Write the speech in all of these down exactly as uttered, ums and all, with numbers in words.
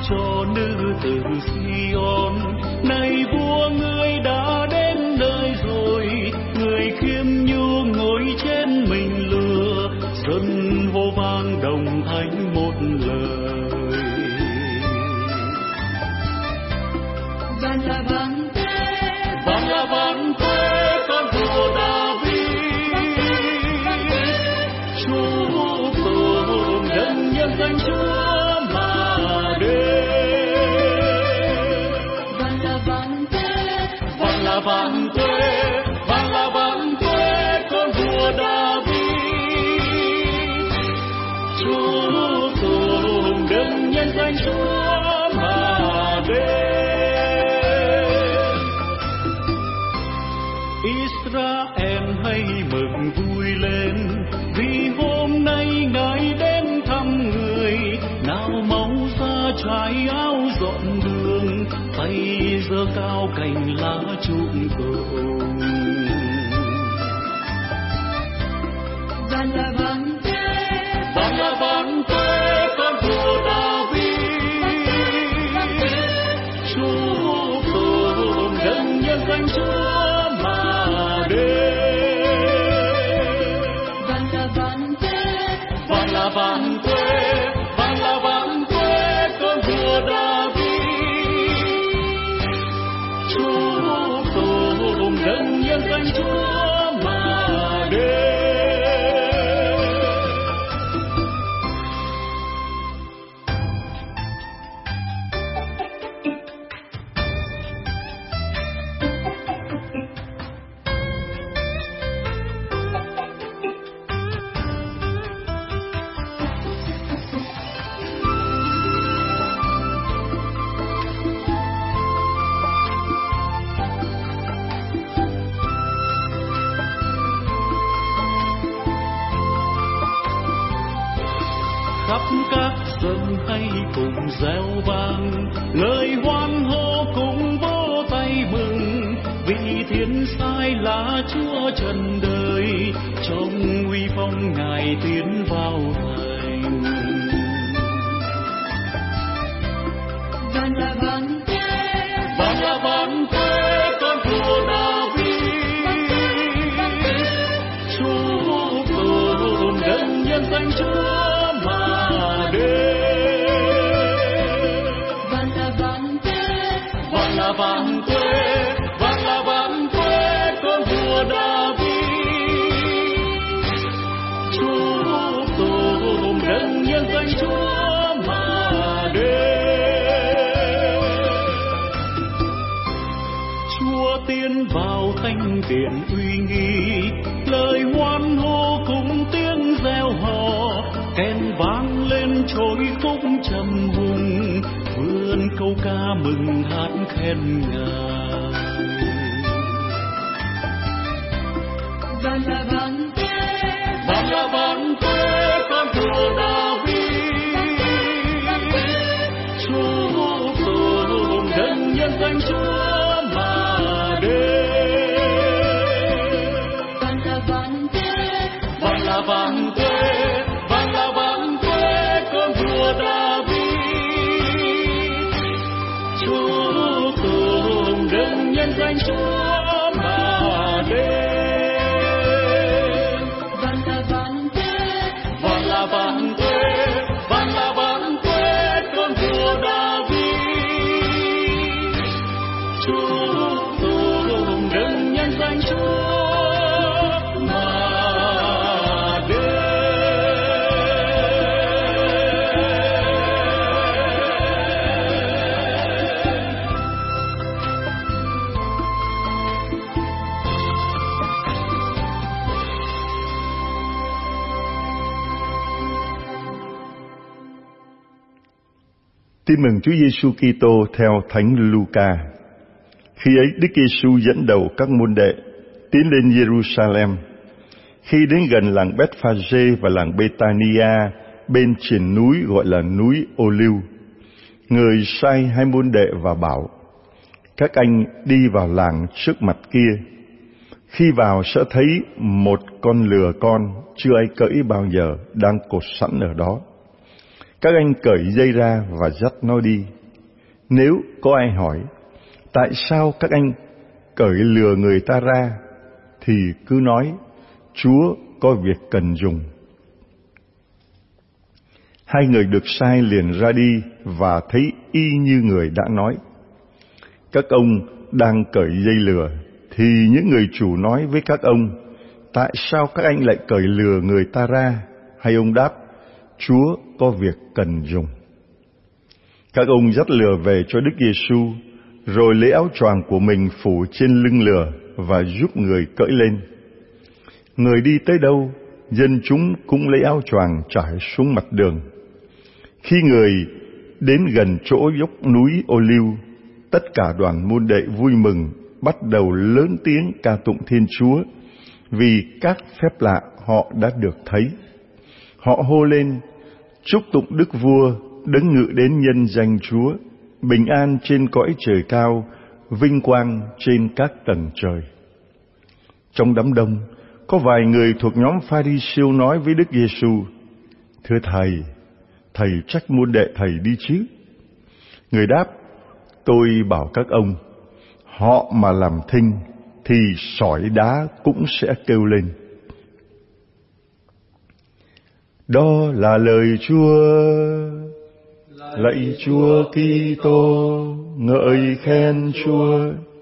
cho nữ tử Sion. Này vua, ngươi đã đến nơi rồi, người khiêm nhu ngồi trên mình lừa, dân hô vang đồng thanh một lời. Vang là vang thế, vang là vang thế, con vua David. Chúc tụng đấng nhân danh Chúa mà đến. vang là vang thế, Vang là vang thế, vang là vang thế, con vua David. Chúc tụng đấng nhân danh Chúa mà đến. Israel hãy mừng vui lên, vì hôm nay Ngài đến thăm người. Nào mau ra trải áo dọn đường, tay giơ cao cành lá chúc tụng. vang là vang thế, Vang là vang thế, con vua David. Chúc tụng đấng nhân danh Chúa mà đến. vang là vang thế, Vang là vang thế, vang là vang thế, con vua David. Chúc tụng đấng nhân danh Chúa mà đến. Khắp các dân hãy cùng reo vang, lời hoan hô cùng vỗ tay mừng, vì thiên sai là Chúa trần đời, trong uy phong Ngài tiến vào thành. vang là vang thế, Vang là vang thế, con vua David. Chúc tụng đấng nhân danh Chúa mà đến. vang là vang thế, Vang là vang thế, vang là vang thế, con vua David. Chúc tụng đấng nhân danh Chúa mà đến. Chúa tiến vào thánh điện uy nghi, lời hoan hô cùng tiếng reo hò, kèn vang lên trôi khúc trầm hùng, vươn câu ca mừng hát khen Ngài. vang là vang thế, Vang là vang thế, con vua David. Chúc tụng đấng nhân danh Chúa mà đến. vang là vang thế, Vang là vang thế, vang là vang thế, con vua David. Chúc tụng đấng nhân danh Chúa mà đến. vang là vang thế, Vang là vang thế, vang là vang thế, con vua David. Chúc tụng đấng nhân danh Chúa mà đến. Tin mừng Chúa Giêsu Kitô theo Thánh Luca. Khi ấy Đức Giêsu dẫn đầu các môn đệ tiến lên Jerusalem. Khi đến gần làng Bethphage và làng Bethania bên triền núi gọi là núi Ô-liu, người sai hai môn đệ và bảo: các anh đi vào làng trước mặt kia. Khi vào sẽ thấy một con lừa con chưa ai cẫy bao giờ đang cột sẵn ở đó. các anh cởi dây ra và dắt nó đi. Nếu có ai hỏi, tại sao các anh cởi lừa người ta ra, thì cứ nói, Chúa có việc cần dùng. Hai người được sai liền ra đi và thấy y như người đã nói. Các ông đang cởi dây lừa, thì những người chủ nói với các ông, tại sao các anh lại cởi lừa người ta ra? Hay ông đáp, Chúa có việc cần dùng. Các ông dắt lừa về cho Đức Giêsu, rồi lấy áo choàng của mình phủ trên lưng lừa và giúp người cởi lên. Người đi tới đâu, dân chúng cũng lấy áo choàng trải xuống mặt đường. Khi người đến gần chỗ dốc núi Ô-liu, tất cả đoàn môn đệ vui mừng, bắt đầu lớn tiếng ca tụng Thiên Chúa, vì các phép lạ họ đã được thấy. Họ hô lên, chúc tụng Đức Vua, đấng ngự đến nhân danh Chúa, bình an trên cõi trời cao, vinh quang trên các tầng trời. Trong đám đông, có vài người thuộc nhóm Pha-ri-siêu nói với Đức Giêsu, thưa Thầy, Thầy trách môn đệ Thầy đi chứ. Người đáp, tôi bảo các ông, họ mà làm thinh, thì sỏi đá cũng sẽ kêu lên. Đó là lời Chúa. Lạy Chúa Kitô, ngợi khen Chúa.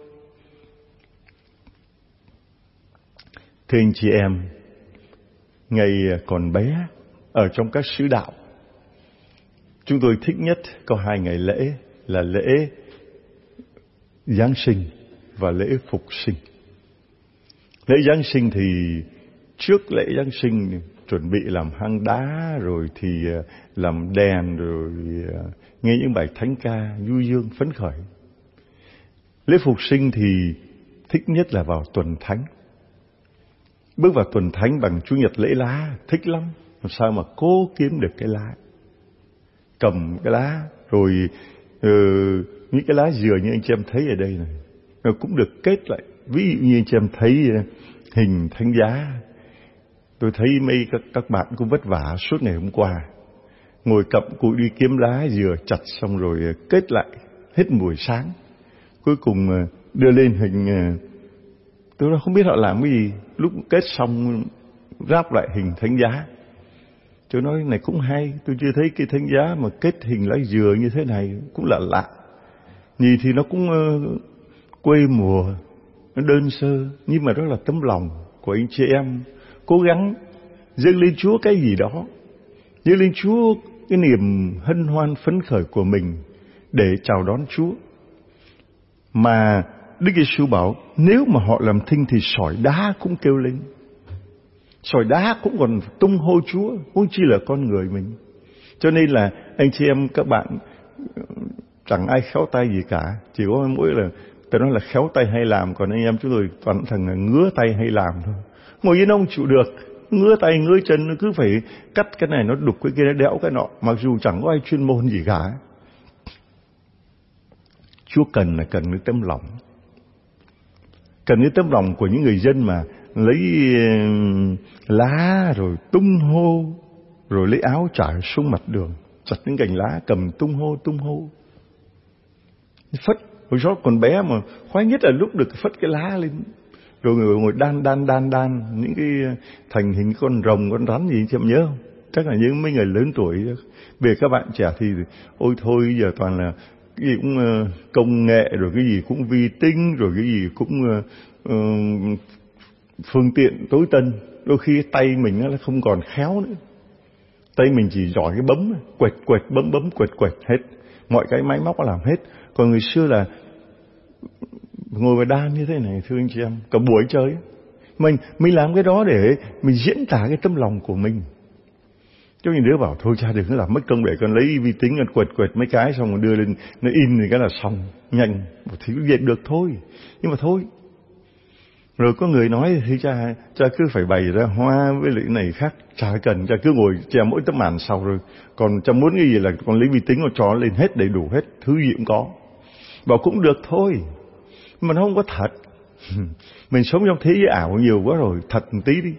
Thưa anh chị em, ngày còn bé ở trong các xứ đạo, chúng tôi thích nhất có hai ngày lễ là lễ Giáng sinh và lễ Phục sinh. Lễ Giáng sinh thì trước lễ Giáng sinh chuẩn bị làm hang đá, rồi thì làm đèn, rồi nghe những bài thánh ca du dương phấn khởi. Lễ Phục sinh thì thích nhất là vào tuần thánh. Bước vào tuần thánh bằng Chủ nhật lễ lá, thích lắm. Làm sao mà cố kiếm được cái lá, cầm cái lá, rồi uh, những cái lá dừa như anh chị em thấy ở đây này, nó cũng được kết lại. Ví dụ như anh chị em thấy hình thánh giá, tôi thấy mấy các, các bạn cũng vất vả suốt ngày hôm qua, ngồi cặm cụi đi kiếm lá dừa chặt xong rồi kết lại hết buổi sáng, cuối cùng đưa lên hình. Tôi không biết họ làm cái gì, lúc kết xong ráp lại hình thánh giá. Tôi nói này cũng hay, tôi chưa thấy cái thánh giá mà kết hình lá dừa như thế này, cũng là lạ. Nhìn thì nó cũng uh, quê mùa, nó đơn sơ, nhưng mà đó là tấm lòng của anh chị em cố gắng dâng lên Chúa cái gì đó, dâng lên Chúa cái niềm hân hoan phấn khởi của mình để chào đón Chúa. Mà Đức Giêsu bảo nếu mà họ làm thinh thì sỏi đá cũng kêu lên, sỏi đá cũng còn tung hô Chúa, huống chi là con người mình. Cho nên là anh chị em các bạn chẳng ai khéo tay gì cả, chỉ có mỗi là tôi nói là khéo tay hay làm, còn anh em chúng tôi toàn thằng là ngứa tay hay làm thôi. Ngồi yên ông chịu được, ngứa tay ngứa chân, nó cứ phải cắt cái này nó đục cái kia nó đẽo cái nọ, mặc dù chẳng có ai chuyên môn gì cả. Chúa cần là cần cái tấm lòng, cần cái tấm lòng của những người dân mà lấy lá rồi tung hô, rồi lấy áo trải xuống mặt đường, chặt những cành lá cầm tung hô tung hô. Phất, hồi đó còn bé mà khoái nhất là lúc được phất cái lá lên, rồi người ngồi đan đan đan đan những cái thành hình con rồng con rắn gì, chị em nhớ không? Chắc là những mấy người lớn tuổi. Về các bạn trẻ thì ôi thôi giờ toàn là cái gì cũng công nghệ, rồi cái gì cũng vi tính, rồi cái gì cũng uh, phương tiện tối tân. Đôi khi tay mình nó không còn khéo nữa, tay mình chỉ giỏi cái bấm, quẹt quẹt bấm bấm quẹt quẹt hết, mọi cái máy móc nó làm hết. Còn người xưa là ngồi và đan như thế này, thưa anh chị em, cả buổi chơi. Mình mình làm cái đó để mình diễn tả cái tấm lòng của mình. Cho những đứa bảo thôi cha đừng có làm mất công, để con lấy vi tính con quẹt quẹt mấy cái xong rồi đưa lên nó in thì cái là xong nhanh, thì cũng dệt được thôi. Nhưng mà thôi. Rồi có người nói thì cha cha cứ phải bày ra hoa với lại này khác, chả cần, cha cứ ngồi che mỗi tấm màn sau rồi. Còn cha muốn cái gì là con lấy vi tính con cho lên hết đầy đủ hết, thứ gì cũng có. Bảo cũng được thôi, mà nó không có thật. Mình sống trong thế giới ảo nhiều quá rồi, thật một tí đi.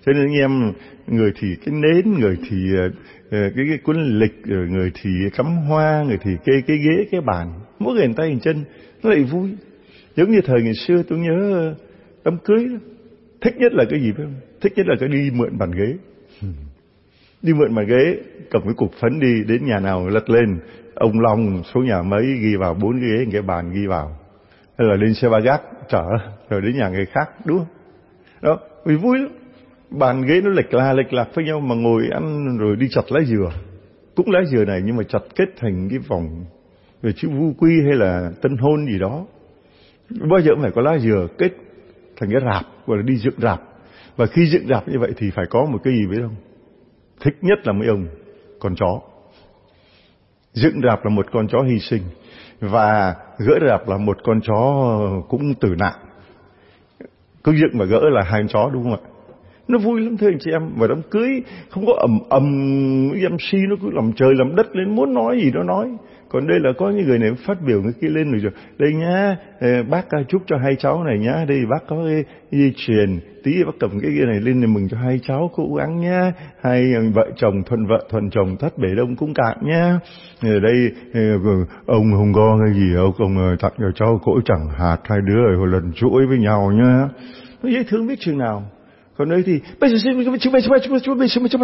Cho nên anh em, người thì cái nến, người thì cái, cái cuốn lịch, người thì cắm hoa, người thì kê cái ghế, cái bàn, mỗi người tay chân, nó lại vui. Giống như thời ngày xưa tôi nhớ đám cưới, thích nhất là cái gì phải không? Thích nhất là cái đi mượn bàn ghế. Đi mượn bàn ghế, cầm cái cục phấn đi, đến nhà nào lật lên, ông Long số nhà mấy ghi vào bốn cái ghế, cái bàn ghi vào. Rồi lên xe ba gác chở, rồi đến nhà người khác, đúng không? Đó, vì vui lắm. Bàn ghế nó lệch la lệch lạc với nhau mà ngồi ăn rồi đi chặt lá dừa. Cũng lá dừa này nhưng mà chặt kết thành cái vòng về chữ vu quy hay là tân hôn gì đó. Bao giờ cũng phải có lá dừa kết thành cái rạp, gọi là đi dựng rạp. Và khi dựng rạp như vậy thì phải có một cái gì biết không? Thích nhất là mấy ông con chó. Dựng rạp là một con chó hy sinh, và gỡ rạp là một con chó cũng tử nạn. Cứ dựng và gỡ là hai con chó, đúng không ạ? Nó vui lắm thưa anh chị em. Và đám cưới không có ầm ầm em xê nó cứ làm trời làm đất lên, muốn nói gì nó nói. Còn đây là có những người này phát biểu người kia lên rồi, đây nhá, bác chúc cho hai cháu này nhá, đây bác có cái dây chuyền, tí bác cầm cái kia này lên để mừng cho hai cháu cố gắng nhá, hai vợ chồng thuận vợ thuận chồng thất bể đông cũng cạn nhá. Ở đây ông không có cái gì đâu, ông tặng cho cháu cỗ chẳng hạt, hai đứa rồi lần chuỗi với nhau nhá. Nó dễ thương biết chừng nào. Còn đây thì bây giờ chúng bây chúng bây chúng bây chúng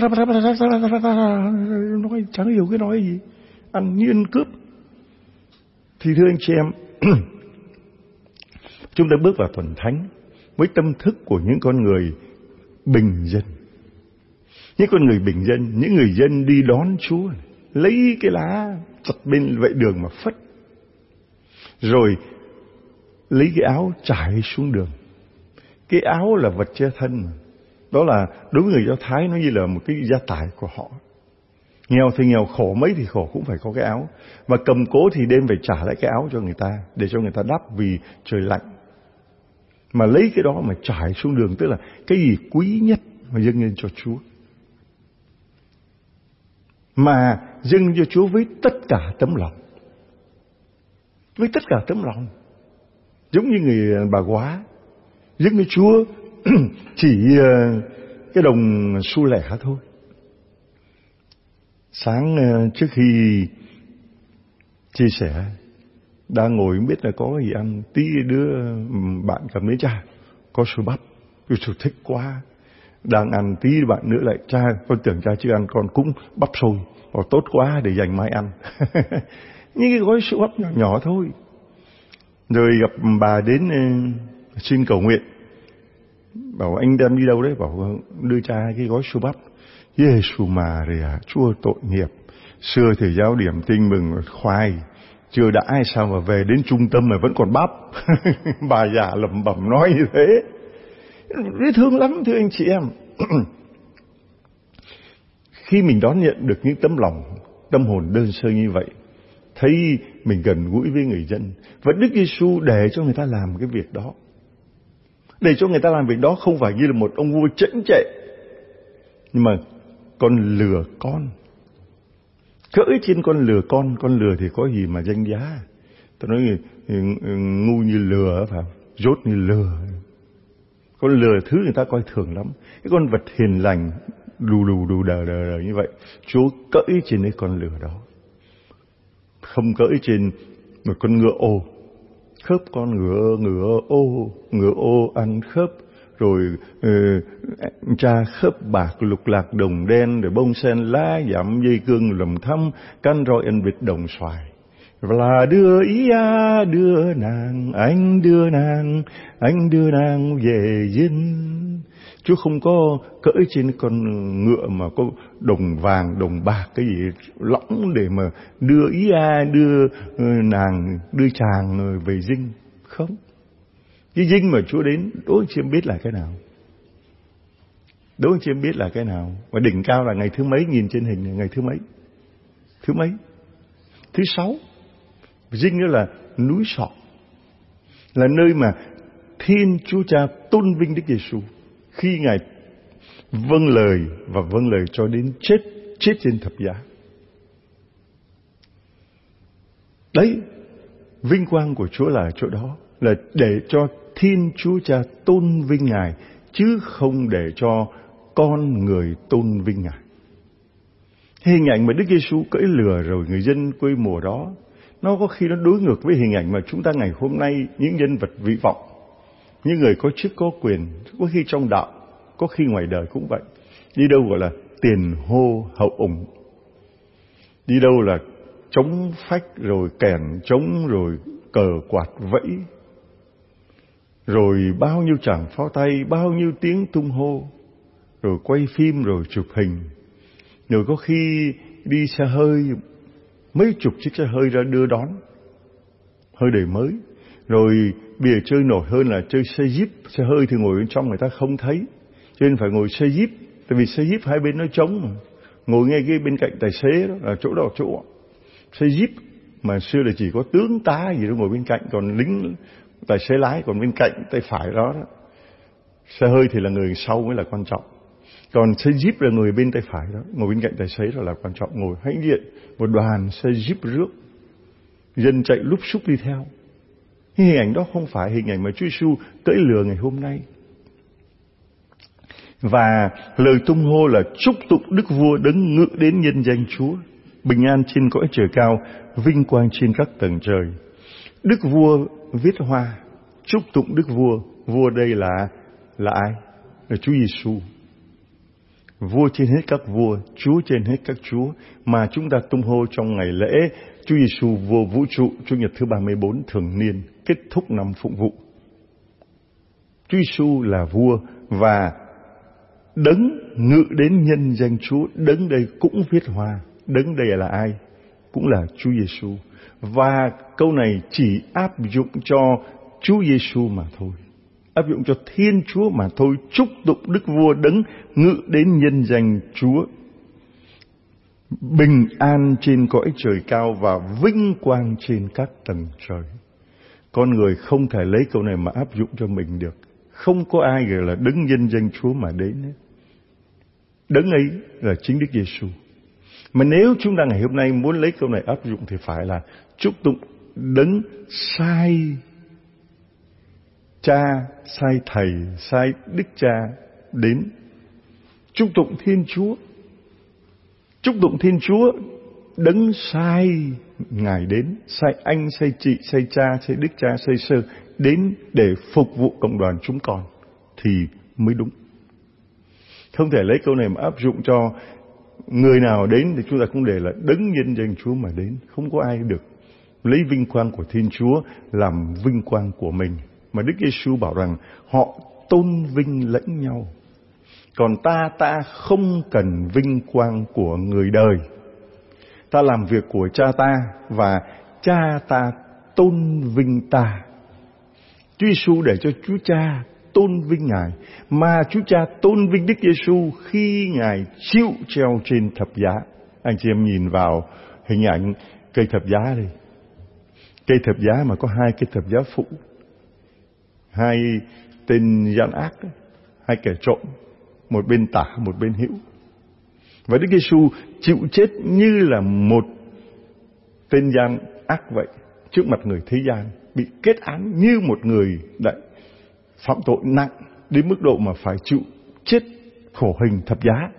nói chẳng hiểu cái nói gì, ăn như ăn cướp. Thì thưa anh chị em, chúng ta bước vào tuần thánh với tâm thức của những con người bình dân, những con người bình dân, những người dân đi đón Chúa, lấy cái lá chặt bên vệ đường mà phất, rồi lấy cái áo trải xuống đường. Cái áo là vật che thân, đó là đối với người Do Thái nó như là một cái gia tài của họ. Nghèo thì nghèo, khổ mấy thì khổ cũng phải có cái áo. Và cầm cố thì đêm phải trả lại cái áo cho người ta, để cho người ta đắp vì trời lạnh. Mà lấy cái đó mà trải xuống đường, tức là cái gì quý nhất mà dâng lên cho Chúa. Mà dâng cho Chúa với tất cả tấm lòng. Với tất cả tấm lòng. Giống như người bà góa dâng cho Chúa chỉ cái đồng xu lẻ thôi. Sáng trước khi chia sẻ, đang ngồi không biết là có cái gì ăn, tí đứa bạn cầm lấy cha, có xôi bắp, tôi thích quá. Đang ăn tí bạn nữa lại, cha, con tưởng cha chưa ăn, con cũng bắp xôi, bảo tốt quá để dành mai ăn. Những cái gói sữa bắp nhỏ nhỏ thôi. Rồi gặp bà đến xin cầu nguyện, bảo anh đem đi đâu đấy, bảo đưa cha cái gói sữa bắp. Giê-xu Maria, Chúa tội nghiệp. Xưa thì giáo điểm Tin Mừng khoai, chưa đã ai sao mà về đến trung tâm mà vẫn còn bắp. Bà già lẩm bẩm nói như thế. Dễ thương lắm thưa anh chị em. Khi mình đón nhận được những tấm lòng, tâm hồn đơn sơ như vậy, thấy mình gần gũi với người dân, và Đức Giê-xu để cho người ta làm cái việc đó. Để cho người ta làm việc đó không phải như là một ông vua chễnh chệ, nhưng mà con lừa con. Cưỡi trên con lừa con, con lừa thì có gì mà danh giá. Tôi nói ngu như lừa, phải không? Dốt như lừa. Con lừa thứ người ta coi thường lắm. Cái con vật hiền lành, đù đù đù đờ đờ đờ như vậy, Chúa cưỡi trên cái con lừa đó. Không cưỡi trên một con ngựa ô. Khớp con ngựa, ngựa ô, ngựa ô ăn khớp. Rồi uh, cha khớp bạc lục lạc đồng đen, rồi bông sen lá dặm dây cương lầm thăm, canh roi ăn vịt đồng xoài. Và đưa ý à, đưa nàng, anh đưa nàng, anh đưa nàng về dinh. Chúa không có cưỡi trên con ngựa mà có đồng vàng, đồng bạc, cái gì lõng để mà đưa ý à, đưa uh, nàng, đưa chàng về dinh. Không. Cái dinh mà Chúa đến, đố anh chị em biết là cái nào? Đố anh chị em biết là cái nào? Và đỉnh cao là ngày thứ mấy, nhìn trên hình là ngày thứ mấy? Thứ mấy? Thứ sáu. Dinh đó là núi Sọ, là nơi mà Thiên Chúa Cha tôn vinh Đức Giê-xu khi Ngài vâng lời và vâng lời cho đến chết, chết trên thập giá. Đấy, vinh quang của Chúa là chỗ đó, là để cho Thiên Chúa Cha tôn vinh Ngài, chứ không để cho con người tôn vinh Ngài. Hình ảnh mà Đức Giêsu cưỡi lừa rồi người dân quê mùa đó, nó có khi nó đối ngược với hình ảnh mà chúng ta ngày hôm nay, những nhân vật vĩ vọng, những người có chức có quyền, có khi trong đạo, có khi ngoài đời cũng vậy. Đi đâu gọi là tiền hô hậu ủng, đi đâu là trống phách rồi kèn trống rồi cờ quạt vẫy, rồi bao nhiêu tràng pháo tay, bao nhiêu tiếng tung hô, rồi quay phim rồi chụp hình, rồi có khi đi xe hơi, mấy chục chiếc xe hơi ra đưa đón, hơi đời mới. Rồi bây giờ chơi nổi hơn là chơi xe jeep, xe hơi thì ngồi bên trong người ta không thấy, cho nên phải ngồi xe jeep, tại vì xe jeep hai bên nó trống mà. Ngồi ngay cái bên cạnh tài xế đó là chỗ đó chỗ. Xe jeep mà xưa là chỉ có tướng tá gì đó ngồi bên cạnh, còn lính tài xế lái còn bên cạnh tay phải đó, đó. Xe hơi thì là người sau mới là quan trọng. Còn xe jeep là người bên tay phải đó, ngồi bên cạnh tài xế đó là quan trọng. Ngồi hãnh diện một đoàn xe jeep rước, dân chạy lúp xúp đi theo. Hình ảnh đó không phải hình ảnh mà Chúa Giêsu cưỡi lừa ngày hôm nay. Và lời tung hô là chúc tụng Đức Vua đấng ngự đến nhân danh Chúa, bình an trên cõi trời cao, vinh quang trên các tầng trời. Đức Vua viết hoa, chúc tụng Đức Vua. Vua đây là là ai? Là Chúa Giêsu. Vua trên hết các vua, Chúa trên hết các chúa, mà chúng ta tung hô trong ngày lễ Chúa Giêsu vua vũ trụ, Chủ nhật thứ ba mươi bốn thường niên, kết thúc năm phụng vụ. Chúa Giêsu là vua và đấng ngự đến nhân danh Chúa. Đấng đây cũng viết hoa. Đấng đây là ai? Cũng là Chúa Giêsu. Và câu này chỉ áp dụng cho Chúa Giêsu mà thôi, áp dụng cho Thiên Chúa mà thôi. Chúc tụng Đức Vua đấng ngự đến nhân danh Chúa, bình an trên cõi trời cao và vinh quang trên các tầng trời. Con người không thể lấy câu này mà áp dụng cho mình được. Không có ai gọi là đấng nhân danh Chúa mà đến hết. Đấng ấy là chính Đức Giêsu. Mà nếu chúng ta ngày hôm nay muốn lấy câu này áp dụng thì phải là chúc tụng đấng sai Cha, sai Thầy, sai Đức Cha đến. Chúc tụng Thiên Chúa. Chúc tụng Thiên Chúa đấng sai Ngài đến, sai anh, sai chị, sai cha, sai Đức Cha, sai Sơ đến để phục vụ cộng đoàn chúng con thì mới đúng. Không thể lấy câu này mà áp dụng cho người nào đến thì chúng ta cũng để là đấng nhân danh Chúa mà đến. Không có ai được lấy vinh quang của Thiên Chúa làm vinh quang của mình. Mà Đức Giêsu bảo rằng họ tôn vinh lẫn nhau. Còn ta, ta không cần vinh quang của người đời. Ta làm việc của cha ta và cha ta tôn vinh ta. Chúa Giêsu để cho Chúa Cha tôn vinh Ngài, mà Chúa Cha tôn vinh Đức Giêsu khi Ngài chịu treo trên thập giá. Anh chị em nhìn vào hình ảnh cây thập giá đây. Cây thập giá mà có hai cây thập giá phụ, hai tên gian ác, hai kẻ trộm, một bên tả một bên hữu. Và Đức Giêsu chịu chết như là một tên gian ác vậy trước mặt người thế gian, bị kết án như một người đã phạm tội nặng đến mức độ mà phải chịu chết khổ hình thập giá.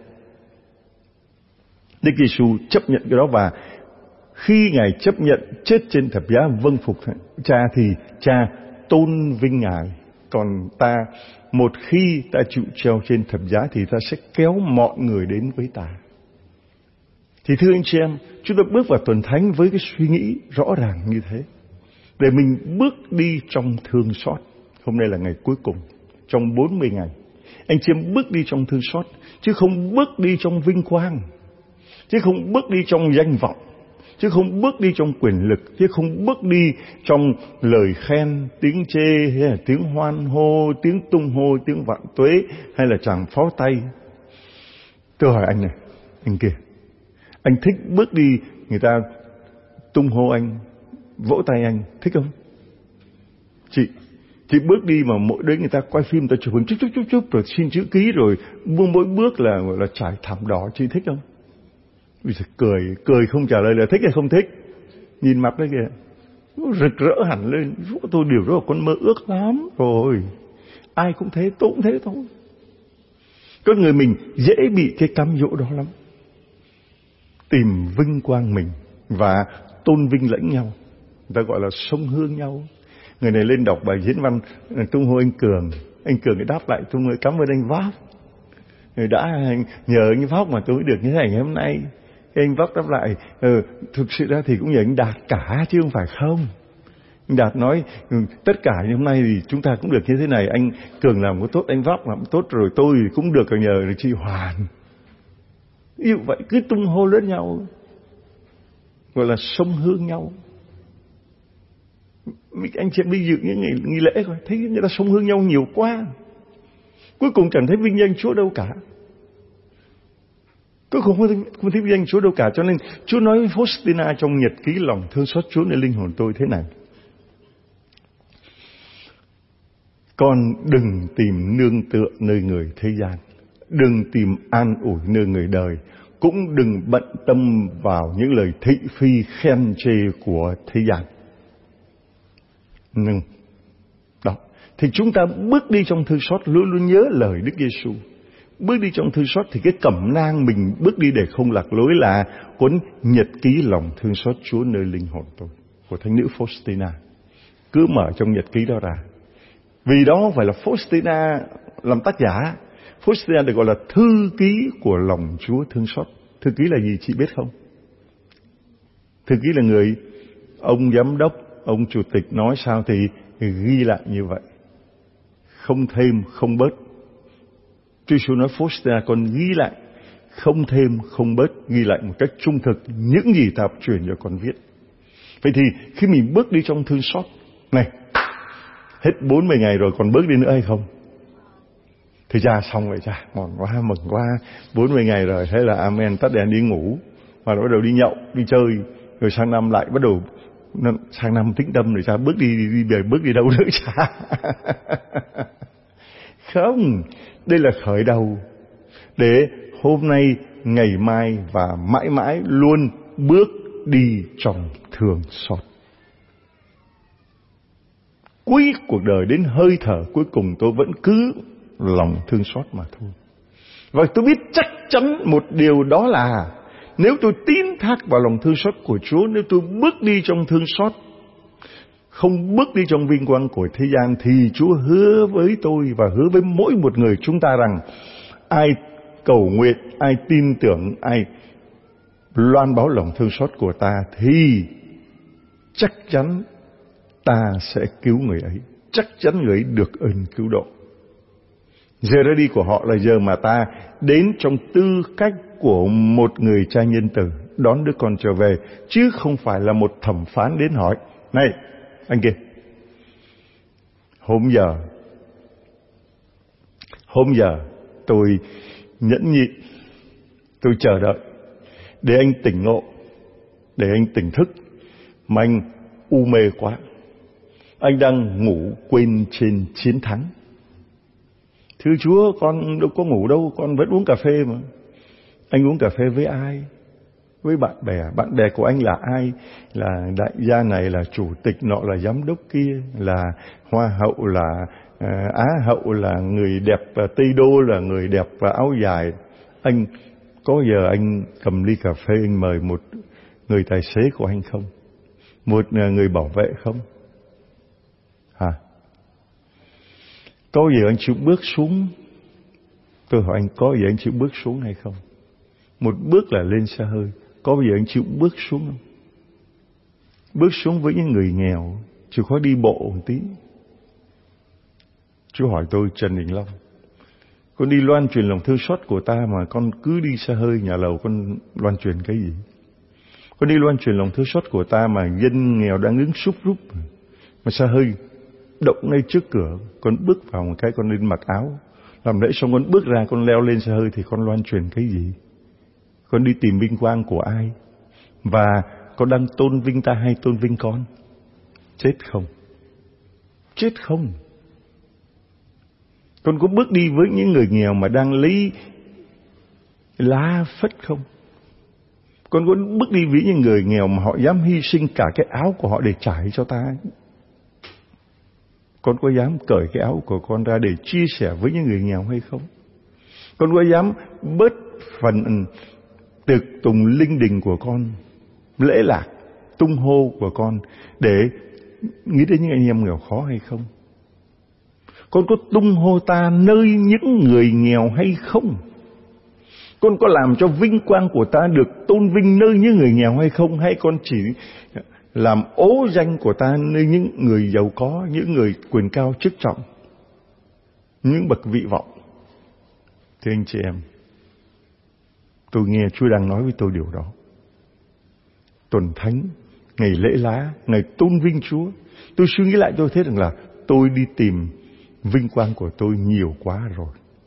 Đức Giêsu chấp nhận cái đó, và khi Ngài chấp nhận chết trên thập giá vâng phục Cha thì Cha tôn vinh Ngài. Còn ta, một khi ta chịu treo trên thập giá thì ta sẽ kéo mọi người đến với ta. Thì thưa anh chị em, chúng ta bước vào tuần thánh với cái suy nghĩ rõ ràng như thế, để mình bước đi trong thương xót. Hôm nay là ngày cuối cùng trong bốn mươi ngày. Anh chị em bước đi trong thương xót, chứ không bước đi trong vinh quang, chứ không bước đi trong danh vọng, chứ không bước đi trong quyền lực, chứ không bước đi trong lời khen, tiếng chê, hay là tiếng hoan hô, tiếng tung hô, tiếng vạn tuế, hay là tràng pháo tay. Tôi hỏi anh này, anh kia, anh thích bước đi người ta tung hô anh, vỗ tay anh, thích không? Chị, chị bước đi mà mỗi đấy người ta quay phim, người ta chụp hình chút chút chút chút rồi xin chữ ký, rồi mỗi bước là gọi là trải thảm đỏ, chị thích không? Bây giờ cười, cười không trả lời là thích hay không thích. Nhìn mặt đấy kìa, nó rực rỡ hẳn lên. Tôi điều đó là con mơ ước lắm rồi. Ai cũng thế, tôi cũng thế thôi. Con người mình dễ bị cái cám dỗ đó lắm. Tìm vinh quang mình và tôn vinh lẫn nhau. Người ta gọi là sông hương nhau. Người này lên đọc bài diễn văn tung hô anh Cường. Anh Cường lại đáp lại tung hô cảm ơn anh Vóc. Người đã nhờ anh Vóc mà tôi được như thế này ngày hôm nay. Cái anh Vóc đáp lại, ừ, thực sự ra thì cũng nhờ anh Đạt cả chứ không phải không. Anh Đạt nói, ừ, tất cả như hôm nay thì chúng ta cũng được như thế này. Anh Cường làm có tốt, anh Vóc làm tốt rồi, tôi cũng được nhờ chị Hoàn. Như vậy cứ tung hô lẫn nhau, gọi là sông hương nhau. Anh chị đi dự những ngày nghi lễ coi, thấy người ta sông hương nhau nhiều quá, cuối cùng chẳng thấy vinh danh Chúa đâu cả. Cuối cùng không thấy, không thấy vinh danh Chúa đâu cả. Cho nên Chúa nói với Faustina trong nhật ký lòng thương xót Chúa nơi linh hồn tôi thế này: con đừng tìm nương tựa nơi người thế gian, đừng tìm an ủi nơi người đời, cũng đừng bận tâm vào những lời thị phi khen chê của thế gian. Nhưng đó, thì chúng ta bước đi trong thương xót luôn luôn nhớ lời Đức Giêsu. Bước đi trong thương xót thì cái cẩm nang mình bước đi để không lạc lối là cuốn nhật ký lòng thương xót Chúa nơi linh hồn tôi của thánh nữ Faustina. Cứ mở trong nhật ký đó ra. Vì đó phải là Faustina làm tác giả. Faustina được gọi là thư ký của lòng Chúa thương xót. Thư ký là gì chị biết không? Thư ký là người ông giám đốc, ông chủ tịch nói sao thì ghi lại như vậy, không thêm không bớt. Chúa Giêsu nói Faustina con ghi lại, không thêm không bớt, ghi lại một cách trung thực những gì ta truyền cho con viết. Vậy thì khi mình bước đi trong thương xót này, hết bốn mươi ngày rồi còn bước đi nữa hay không? Thì cha xong rồi cha, ngon quá, mừng quá, bốn mươi ngày rồi, thế là amen, tắt đèn đi ngủ, và bắt đầu đi nhậu, đi chơi, rồi sang năm lại bắt đầu, sang năm tĩnh tâm rồi cha bước đi, đi về bước đi đâu nữa cha? Không, đây là khởi đầu, để hôm nay, ngày mai và mãi mãi luôn bước đi trong thương xót. Cuối cuộc đời đến hơi thở cuối cùng tôi vẫn cứ lòng thương xót mà thôi. Và tôi biết chắc chắn một điều đó là nếu tôi tín thác vào lòng thương xót của Chúa, nếu tôi bước đi trong thương xót, không bước đi trong vinh quang của thế gian, thì Chúa hứa với tôi và hứa với mỗi một người chúng ta rằng ai cầu nguyện, ai tin tưởng, ai loan báo lòng thương xót của ta thì chắc chắn ta sẽ cứu người ấy, chắc chắn người ấy được ơn cứu độ. Giờ ra đi của họ là giờ mà ta đến trong tư cách của một người cha nhân từ, đón đứa con trở về, chứ không phải là một thẩm phán đến hỏi: này anh kia, hôm giờ hôm giờ tôi nhẫn nhịn, tôi chờ đợi để anh tỉnh ngộ, để anh tỉnh thức, mà anh u mê quá, anh đang ngủ quên trên chiến thắng. Thưa Chúa, con đâu có ngủ đâu, con vẫn uống cà phê mà. Anh uống cà phê với ai? Với bạn bè. Bạn bè của anh là ai? Là đại gia này, là chủ tịch nọ, là giám đốc kia, là hoa hậu, là uh, á hậu, là người đẹp uh, Tây Đô, là người đẹp và áo dài. Anh có giờ anh cầm ly cà phê anh mời một người tài xế của anh không? Một uh, người bảo vệ không? Hả? Có giờ anh chịu bước xuống? Tôi hỏi anh, có giờ anh chịu bước xuống hay không? Một bước là lên xe hơi, có bao giờ anh chịu bước xuống không? Bước xuống với những người nghèo, chịu khó đi bộ một tí. Chú hỏi tôi, Trần Đình Long, con đi loan truyền lòng thương xót của ta mà con cứ đi xe hơi nhà lầu, con loan truyền cái gì? Con đi loan truyền lòng thương xót của ta mà dân nghèo đang đứng súc rúc, mà xe hơi động ngay trước cửa, con bước vào một cái, con lên mặc áo làm lễ xong con bước ra, con leo lên xe hơi, thì con loan truyền cái gì? Con đi tìm vinh quang của ai? Và con đang tôn vinh ta hay tôn vinh con? Chết không? Chết không? Con có bước đi với những người nghèo mà đang lấy lá phất không? Con có bước đi với những người nghèo mà họ dám hy sinh cả cái áo của họ để trải cho ta? Con có dám cởi cái áo của con ra để chia sẻ với những người nghèo hay không? Con có dám bớt phần tiệc tùng linh đình của con, lễ lạc, tung hô của con để nghĩ đến những anh em nghèo khó hay không? Con có tung hô ta nơi những người nghèo hay không? Con có làm cho vinh quang của ta được tôn vinh nơi những người nghèo hay không? Hay con chỉ làm ố danh của ta nơi những người giàu có, những người quyền cao chức trọng, những bậc vị vọng? Thưa anh chị em, tôi nghe Chúa đang nói với tôi điều đó. Tuần Thánh, ngày lễ lá, ngày tôn vinh Chúa, tôi suy nghĩ lại tôi thấy rằng là tôi đi tìm vinh quang của tôi nhiều quá rồi.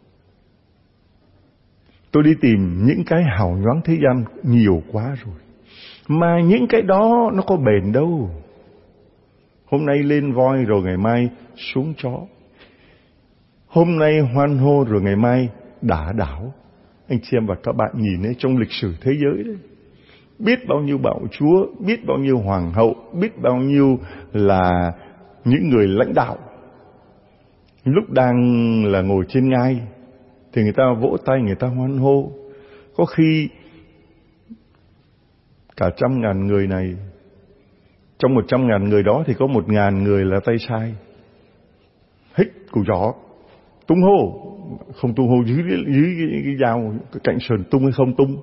Tôi đi tìm những cái hào nhoáng thế gian nhiều quá rồi. Mà những cái đó nó có bền đâu. Hôm nay lên voi rồi ngày mai xuống chó. Hôm nay hoan hô rồi ngày mai đả đảo. Anh chị em và các bạn nhìn ấy, trong lịch sử thế giới đấy, biết bao nhiêu bạo chúa, biết bao nhiêu hoàng hậu, biết bao nhiêu là những người lãnh đạo, lúc đang là ngồi trên ngai thì người ta vỗ tay, người ta hoan hô. Có khi cả trăm ngàn người này, trong một trăm ngàn người đó thì có một ngàn người là tay sai, hít củ chó, tung hô. Không tung hô dưới, dưới cái, cái dao, cái cạnh sườn tung hay không tung.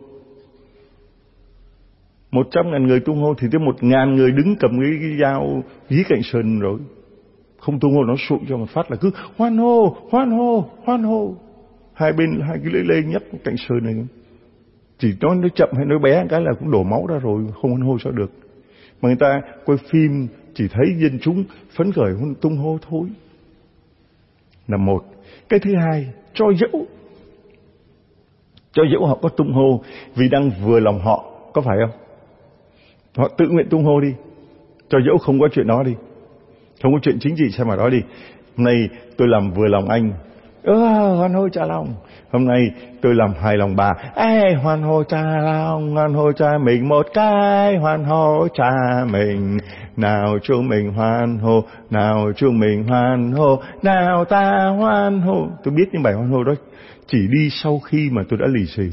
Một trăm ngàn người tung hô thì tới một ngàn người đứng cầm cái, cái dao dưới cạnh sườn rồi. Không tung hô nó sụn cho một phát là cứ hoan hô, hoan hô, hoan hô. Hai bên hai cái lưỡi lê nhấp cạnh sườn này. Chỉ nói nó chậm hay nói bé cái là cũng đổ máu ra rồi, không hoan hô sao được. Mà người ta quay phim chỉ thấy dân chúng phấn khởi tung hô thôi. Là một. Cái thứ hai, cho dẫu cho dẫu họ có tung hô vì đang vừa lòng họ, có phải không? Họ tự nguyện tung hô đi, cho dẫu không có chuyện đó đi, không có chuyện chính trị xem mà đó đi. Hôm nay tôi làm vừa lòng anh, ơ hoan hô cha lòng. Hôm nay tôi làm hài lòng bà, ê hoan hô cha lòng, hoan hô cha mình một cái, hoan hô cha mình. Nào chúng mình hoan hô, nào chúng mình hoan hô, nào ta hoan hô. Tôi biết những bài hoan hô đó chỉ đi sau khi mà tôi đã lì xì.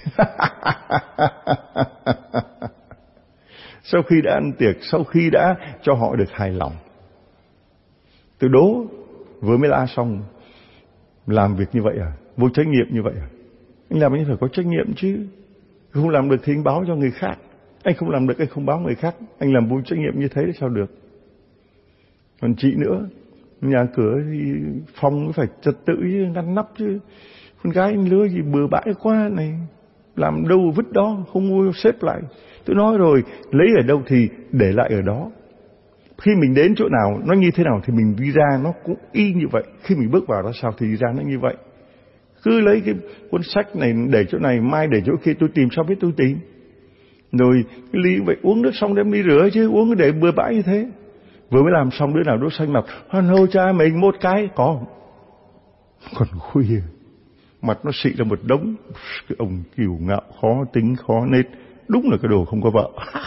Sau khi đã ăn tiệc, sau khi đã cho họ được hài lòng. Tôi đố vừa mới la xong, làm việc như vậy à? Vô trách nhiệm như vậy à? Anh làm anh phải có trách nhiệm chứ. Không làm được thì anh báo cho người khác. Anh không làm được anh không báo người khác. Anh làm vô trách nhiệm như thế thì sao được? Còn chị nữa, nhà cửa thì phòng phải trật tự chứ, ngăn nắp chứ. Con gái anh lứa gì bừa bãi quá này, làm đâu vứt đó, không mua xếp lại. Tôi nói rồi, lấy ở đâu thì để lại ở đó. Khi mình đến chỗ nào, nó như thế nào thì mình đi ra nó cũng y như vậy. Khi mình bước vào đó sao thì đi ra nó như vậy. Cứ lấy cái cuốn sách này để chỗ này, mai để chỗ kia, tôi tìm sao biết tôi tìm. Rồi cái ly vậy uống nước xong đem đi rửa chứ, uống để bừa bãi như thế. Vừa mới làm xong đứa nào đốt xanh mặt, hoan hô cha mình một cái, có. Còn khuya, mặt nó xị ra một đống. Cái ông kiều ngạo, khó tính, khó nết. Đúng là cái đồ không có vợ.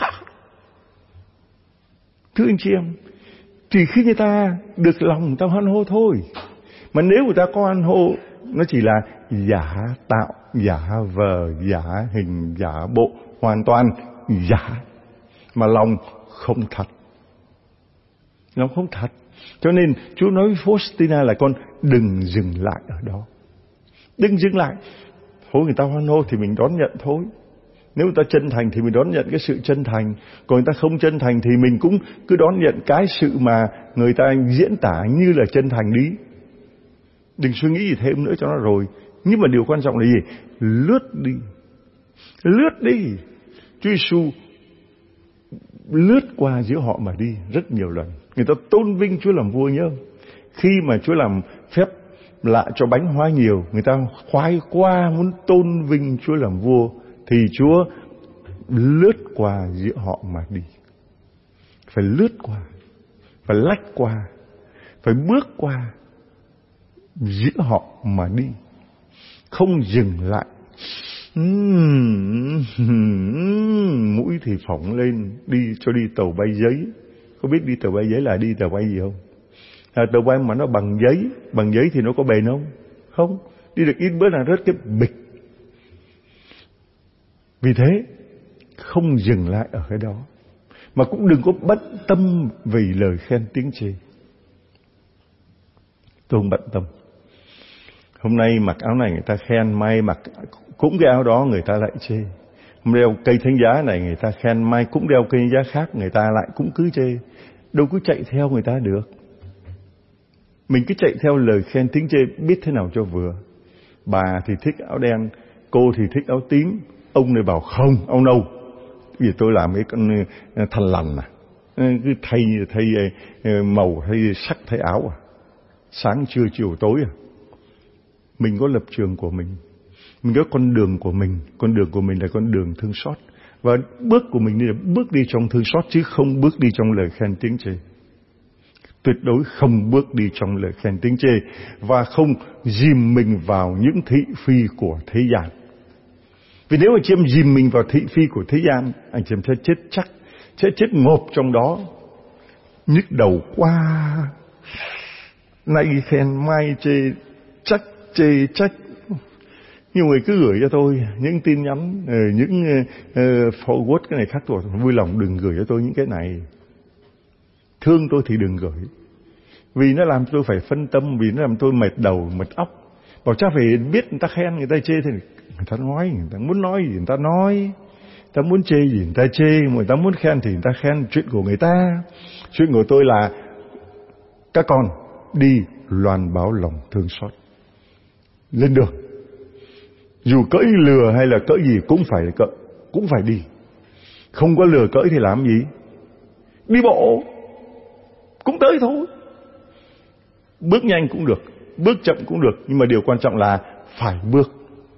Thưa anh chị em, chỉ khi người ta được lòng người ta hoan hô thôi. Mà nếu người ta có hoan hô, nó chỉ là giả tạo, giả vờ, giả hình, giả bộ, hoàn toàn giả. Mà lòng không thật. Lòng không thật. Cho nên Chúa nói với Faustina là con đừng dừng lại ở đó. Đừng dừng lại. Thôi người ta hoan hô thì mình đón nhận thôi. Nếu người ta chân thành thì mình đón nhận cái sự chân thành. Còn người ta không chân thành thì mình cũng cứ đón nhận cái sự mà người ta diễn tả như là chân thành đi. Đừng suy nghĩ gì thêm nữa cho nó rồi. Nhưng mà điều quan trọng là gì? Lướt đi. Lướt đi. Chúa Giêsu lướt qua giữa họ mà đi rất nhiều lần. Người ta tôn vinh Chúa làm vua nhớ. Khi mà Chúa làm phép lạ cho bánh hóa nhiều, người ta khoái qua muốn tôn vinh Chúa làm vua, thì Chúa lướt qua giữa họ mà đi. Phải lướt qua, phải lách qua, phải bước qua giữa họ mà đi, không dừng lại. Uhm, mũi thì phỏng lên, đi cho đi tàu bay giấy. Có biết đi tàu bay giấy là đi tàu bay gì không? À, tàu bay mà nó bằng giấy, bằng giấy thì nó có bền không? Không, đi được ít bước là rớt cái bịch. Vì thế không dừng lại ở cái đó, mà cũng đừng có bận tâm vì lời khen tiếng chê. Tôi không bận tâm. Hôm nay mặc áo này người ta khen, mai mặc cũng cái áo đó người ta lại chê. Hôm đeo cây thánh giá này người ta khen, mai cũng đeo cây thánh giá khác người ta lại cũng cứ chê. Đâu cứ chạy theo người ta được. Mình cứ chạy theo lời khen tiếng chê biết thế nào cho vừa. Bà thì thích áo đen, cô thì thích áo tím, ông này bảo không, áo nâu. Vì tôi làm cái con thằn lằn à, cứ thay thay màu, thay sắc, thay áo à, sáng trưa chiều tối à. Mình có lập trường của mình, mình có con đường của mình. Con đường của mình là con đường thương xót, và bước của mình là bước đi trong thương xót, chứ không bước đi trong lời khen tiếng chê. Tuyệt đối không bước đi trong lời khen tiếng chê, và không dìm mình vào những thị phi của thế gian. Vì nếu mà chị em dìm mình vào thị phi của thế gian, anh chị em sẽ chết chắc, sẽ chết ngộp trong đó, nhức đầu quá. Nay khen mai chê, trách chê trách. Nhiều người cứ gửi cho tôi những tin nhắn, những uh, forward cái này khác, tôi vui lòng đừng gửi cho tôi những cái này. Thương tôi thì đừng gửi, vì nó làm tôi phải phân tâm, vì nó làm tôi mệt đầu mệt óc. Bảo cha phải biết người ta khen người ta chê thì người ta nói, người ta muốn nói gì người ta nói, người ta muốn chê gì người ta chê, người ta muốn khen thì người ta khen. Chuyện của người ta. Chuyện của tôi là các con đi loan báo lòng thương xót lên đường. Dù cỡi lừa hay là cỡi gì cũng phải cỡ, cũng phải đi. Không có lừa cỡi thì làm gì? Đi bộ cũng tới thôi. Bước nhanh cũng được, bước chậm cũng được, nhưng mà điều quan trọng là phải bước.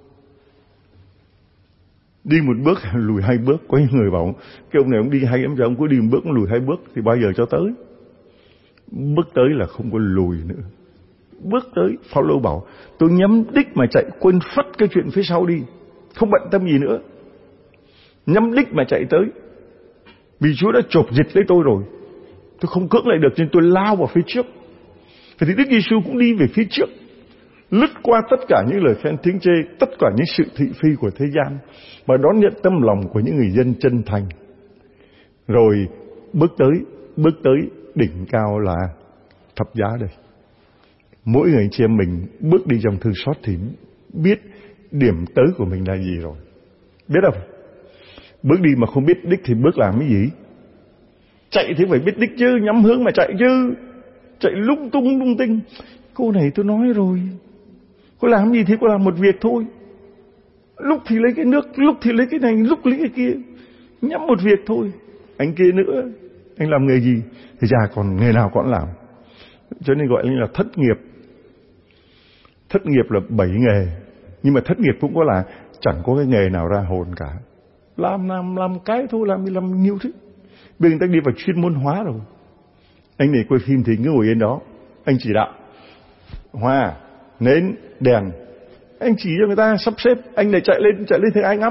Đi một bước lùi hai bước. Có những người bảo cái ông này ông đi hay lắm, giờ ông cứ đi một bước ông lùi hai bước thì bao giờ cho tới? Bước tới là không có lùi nữa. Bước tới, Phaolô bảo tôi nhắm đích mà chạy, quên phất cái chuyện phía sau đi, không bận tâm gì nữa. Nhắm đích mà chạy tới, vì Chúa đã chộp dịch lấy tôi rồi, tôi không cưỡng lại được, nên tôi lao vào phía trước. Thì Đức Giêsu cũng đi về phía trước, lướt qua tất cả những lời khen tiếng chê, tất cả những sự thị phi của thế gian, và đón nhận tâm lòng của những người dân chân thành. Rồi bước tới, bước tới đỉnh cao là thập giá đây. Mỗi người anh chị em mình bước đi trong thương xót thì biết điểm tới của mình là gì rồi. Biết không? Bước đi mà không biết đích thì bước làm cái gì? Chạy thì phải biết đích chứ, nhắm hướng mà chạy chứ. Chạy lung tung lung tinh. Cô này tôi nói rồi, cô làm gì thì cô làm một việc thôi. Lúc thì lấy cái nước, lúc thì lấy cái này, lúc lấy cái kia. Nhắm một việc thôi. Anh kia nữa, anh làm nghề gì thì già còn nghề nào còn làm. Cho nên gọi là thất nghiệp. Thất nghiệp là bảy nghề, nhưng mà thất nghiệp cũng có là chẳng có cái nghề nào ra hồn cả. Làm làm làm cái thôi, làm gì làm nhiều thứ. Bây giờ người ta đi vào chuyên môn hóa rồi. Anh này quay phim thì cứ ngồi yên đó, anh chỉ đạo hoa, nến, đèn, anh chỉ cho người ta sắp xếp. Anh này chạy lên chạy lên thì ai ngắm?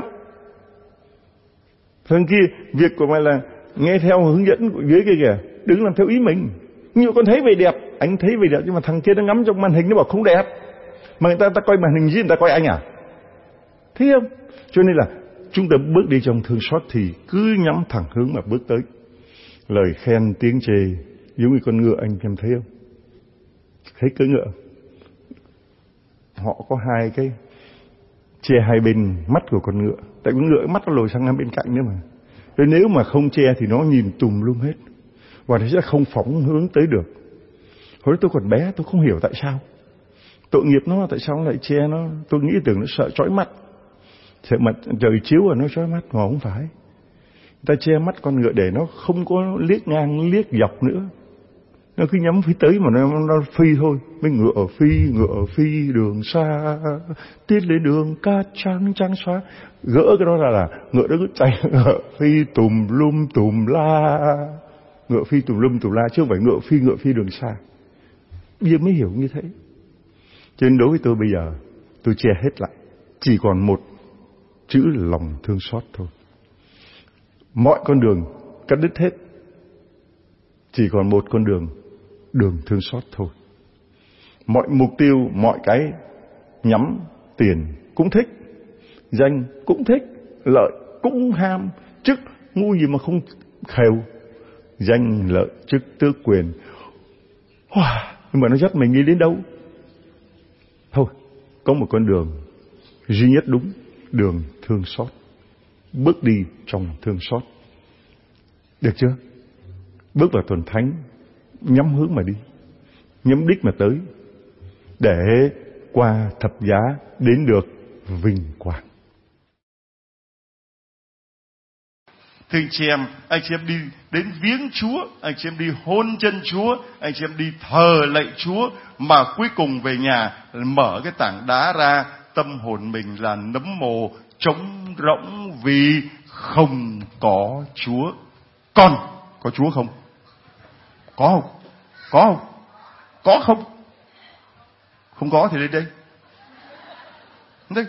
Thằng kia việc của mày là nghe theo hướng dẫn của dưới kia kìa, đừng làm theo ý mình. Nhưng con thấy về đẹp, anh thấy về đẹp, nhưng mà thằng kia nó ngắm trong màn hình nó bảo không đẹp. Mà người ta, ta coi màn hình gì, người ta coi anh à? Thấy không? Cho nên là chúng ta bước đi trong thương xót thì cứ nhắm thẳng hướng mà bước tới. Lời khen tiếng chê giống như con ngựa, anh em thấy không? Thấy cưỡi ngựa, họ có hai cái che hai bên mắt của con ngựa. Tại con ngựa mắt nó lồi sang bên cạnh nữa mà. Rồi nếu mà không che thì nó nhìn tùm lum hết, và nó sẽ không phóng hướng tới được. Hồi đó tôi còn bé, tôi không hiểu tại sao. Tội nghiệp nó, tại sao nó lại che nó. Tôi nghĩ tưởng nó sợ chói mắt, sợ mặt trời chiếu và nó chói mắt, mà không phải. Người ta che mắt con ngựa để nó không có liếc ngang liếc dọc nữa. Nó cứ nhắm phía tới mà nó, nó phi thôi. Mấy ngựa phi, ngựa phi đường xa, tiết lên đường cát trắng trắng xóa. Gỡ cái đó ra là ngựa nó cứ chạy, ngựa phi tùm lum tùm la. Ngựa phi tùm lum tùm la, chứ không phải ngựa phi ngựa phi đường xa. Bây giờ mới hiểu như thế. Cho nên đối với tôi bây giờ, tôi che hết lại, chỉ còn một chữ lòng thương xót thôi. Mọi con đường cắt đứt hết, chỉ còn một con đường, đường thương xót thôi. Mọi mục tiêu, mọi cái nhắm, tiền cũng thích, danh cũng thích, lợi cũng ham, chức ngu gì mà không khều. Danh lợi chức tước quyền, wow, nhưng mà nó dắt mình đi đến đâu? Thôi, có một con đường duy nhất đúng, đường thương xót. Bước đi trong thương xót. Được chưa? Bước vào tuần thánh, nhắm hướng mà đi, nhắm đích mà tới, để qua thập giá đến được vinh quang. Thưa anh chị em, anh chị em đi đến viếng Chúa, anh chị em đi hôn chân Chúa, anh chị em đi thờ lạy Chúa, mà cuối cùng về nhà mở cái tảng đá ra, tâm hồn mình là nấm mồ trống rỗng vì không có Chúa. Còn có Chúa không? Có không? Có không? Có không? Không có thì lên đây. Đây.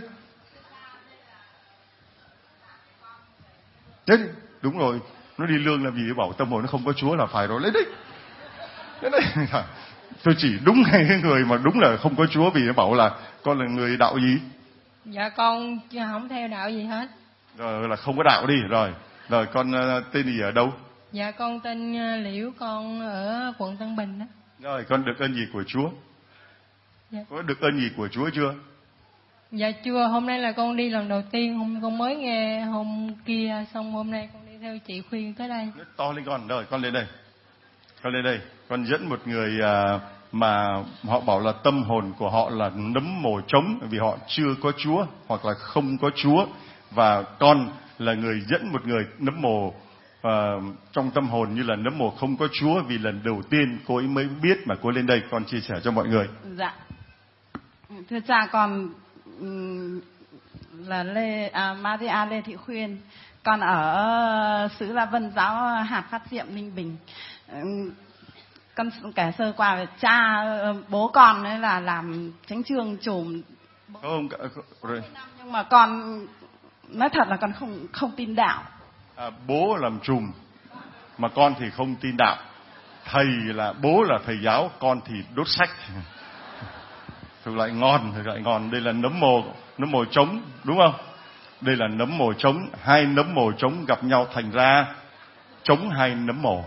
Đấy, đúng rồi. Nó đi lương làm gì, bảo tâm hồn nó không có Chúa là phải rồi. Lấy đấy. Đấy đấy. Tôi chỉ đúng ngay cái người mà đúng là không có Chúa, vì nó bảo là con là người đạo gì? Dạ con không theo đạo gì hết. Rồi là không có đạo đi. Rồi Rồi con uh, tên gì ở đâu? Dạ con tên uh, Liễu, con ở quận Tân Bình đó. Rồi con được ơn gì của Chúa? Dạ. Có được ơn gì của Chúa chưa? Dạ chưa, hôm nay là con đi lần đầu tiên, hôm con mới nghe hôm kia, xong hôm nay con đi theo chị khuyên tới đây. Nói to lên con. Rồi con lên đây. Con lên đây. Con dẫn một người uh, mà họ bảo là tâm hồn của họ là nấm mồ trống, vì họ chưa có Chúa hoặc là không có Chúa. Và con là người dẫn một người nấm mồ uh, trong tâm hồn như là nấm mồ không có Chúa, vì lần đầu tiên cô ấy mới biết mà cô lên đây. Con chia sẻ cho mọi người. Dạ. Thưa cha, con là Lê à, Maria Lê Thị Khuyên, con ở xứ La Vân, giáo hạt Phát Diệm, Ninh Bình. Con kể sơ qua về cha bố con ấy là làm chánh chương chùm không, rồi. Nhưng mà con nói thật là con không không tin đạo. À, bố làm trùm mà con thì không tin đạo. Thầy là bố là thầy giáo, con thì đốt sách. Thực lại ngon, thực lại ngon. Đây là nấm mồ, nấm mồ trống, đúng không? Đây là nấm mồ trống, hai nấm mồ trống gặp nhau thành ra trống hai nấm mồ.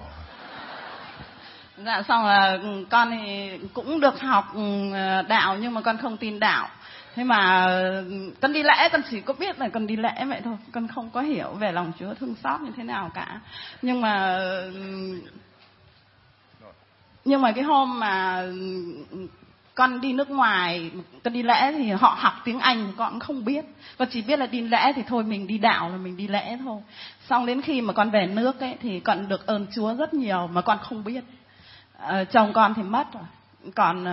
Dạ, xong là con thì cũng được học đạo nhưng mà con không tin đạo. Thế mà con đi lễ, con chỉ có biết là con đi lễ vậy thôi, con không có hiểu về lòng Chúa thương xót như thế nào cả. Nhưng mà nhưng mà cái hôm mà con đi nước ngoài, con đi lễ thì họ học tiếng Anh, con cũng không biết. Con chỉ biết là đi lễ thì thôi, mình đi đạo là mình đi lễ thôi. Xong đến khi mà con về nước ấy thì con được ơn Chúa rất nhiều mà con không biết. À, chồng con thì mất rồi. Còn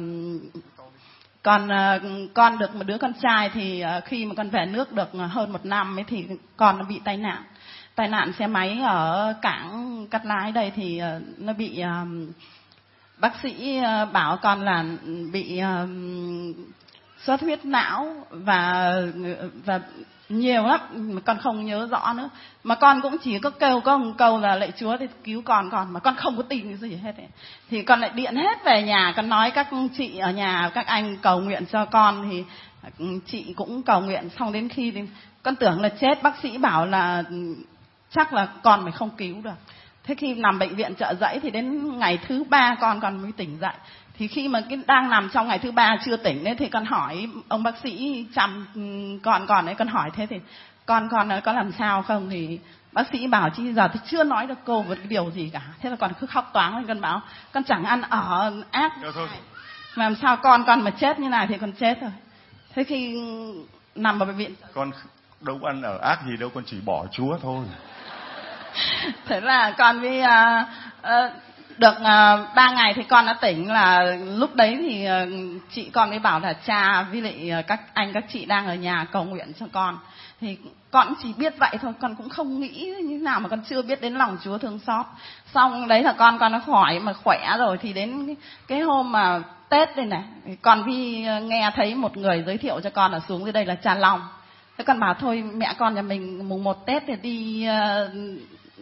còn con được một đứa con trai thì khi mà con về nước được hơn một năm ấy thì con nó bị tai nạn. Tai nạn xe máy ở cảng Cát Lái đây thì nó bị bác sĩ bảo con là bị xuất huyết não và và nhiều lắm mà con không nhớ rõ nữa, mà con cũng chỉ có kêu có một câu là lạy Chúa thì cứu con con mà con không có tin cái gì hết ấy. Thì con lại điện hết về nhà, con nói các chị ở nhà, các anh cầu nguyện cho con thì chị cũng cầu nguyện. Xong đến khi thì con tưởng là chết, bác sĩ bảo là chắc là con phải không cứu được. Thế khi nằm bệnh viện Chợ Giẫy thì đến ngày thứ ba con con mới tỉnh dậy. Thì khi mà cái đang nằm trong ngày thứ ba chưa tỉnh ấy thì con hỏi ông bác sĩ chăm con con ấy, con hỏi thế thì con con có làm sao không, thì bác sĩ bảo chứ giờ thì chưa nói được cô một cái điều gì cả. Thế là con cứ khóc toáng lên, con bảo con chẳng ăn ở ác mà làm sao con con mà chết như này thì con chết rồi. Thế khi nằm ở bệnh viện, con đâu ăn ở ác gì đâu, con chỉ bỏ Chúa thôi. Thế là con với uh, uh, được uh, ba ngày thì con đã tỉnh. Là lúc đấy thì uh, chị con mới bảo là cha với lại uh, các anh các chị đang ở nhà cầu nguyện cho con. Thì con chỉ biết vậy thôi, con cũng không nghĩ như nào mà con chưa biết đến lòng Chúa thương xót. Xong đấy là con con nó khỏi mà khỏe rồi thì đến cái, cái hôm mà Tết đây này, con vì uh, nghe thấy một người giới thiệu cho con là xuống dưới đây là cha Long. Thế con bảo thôi mẹ con nhà mình mùng một Tết thì đi uh,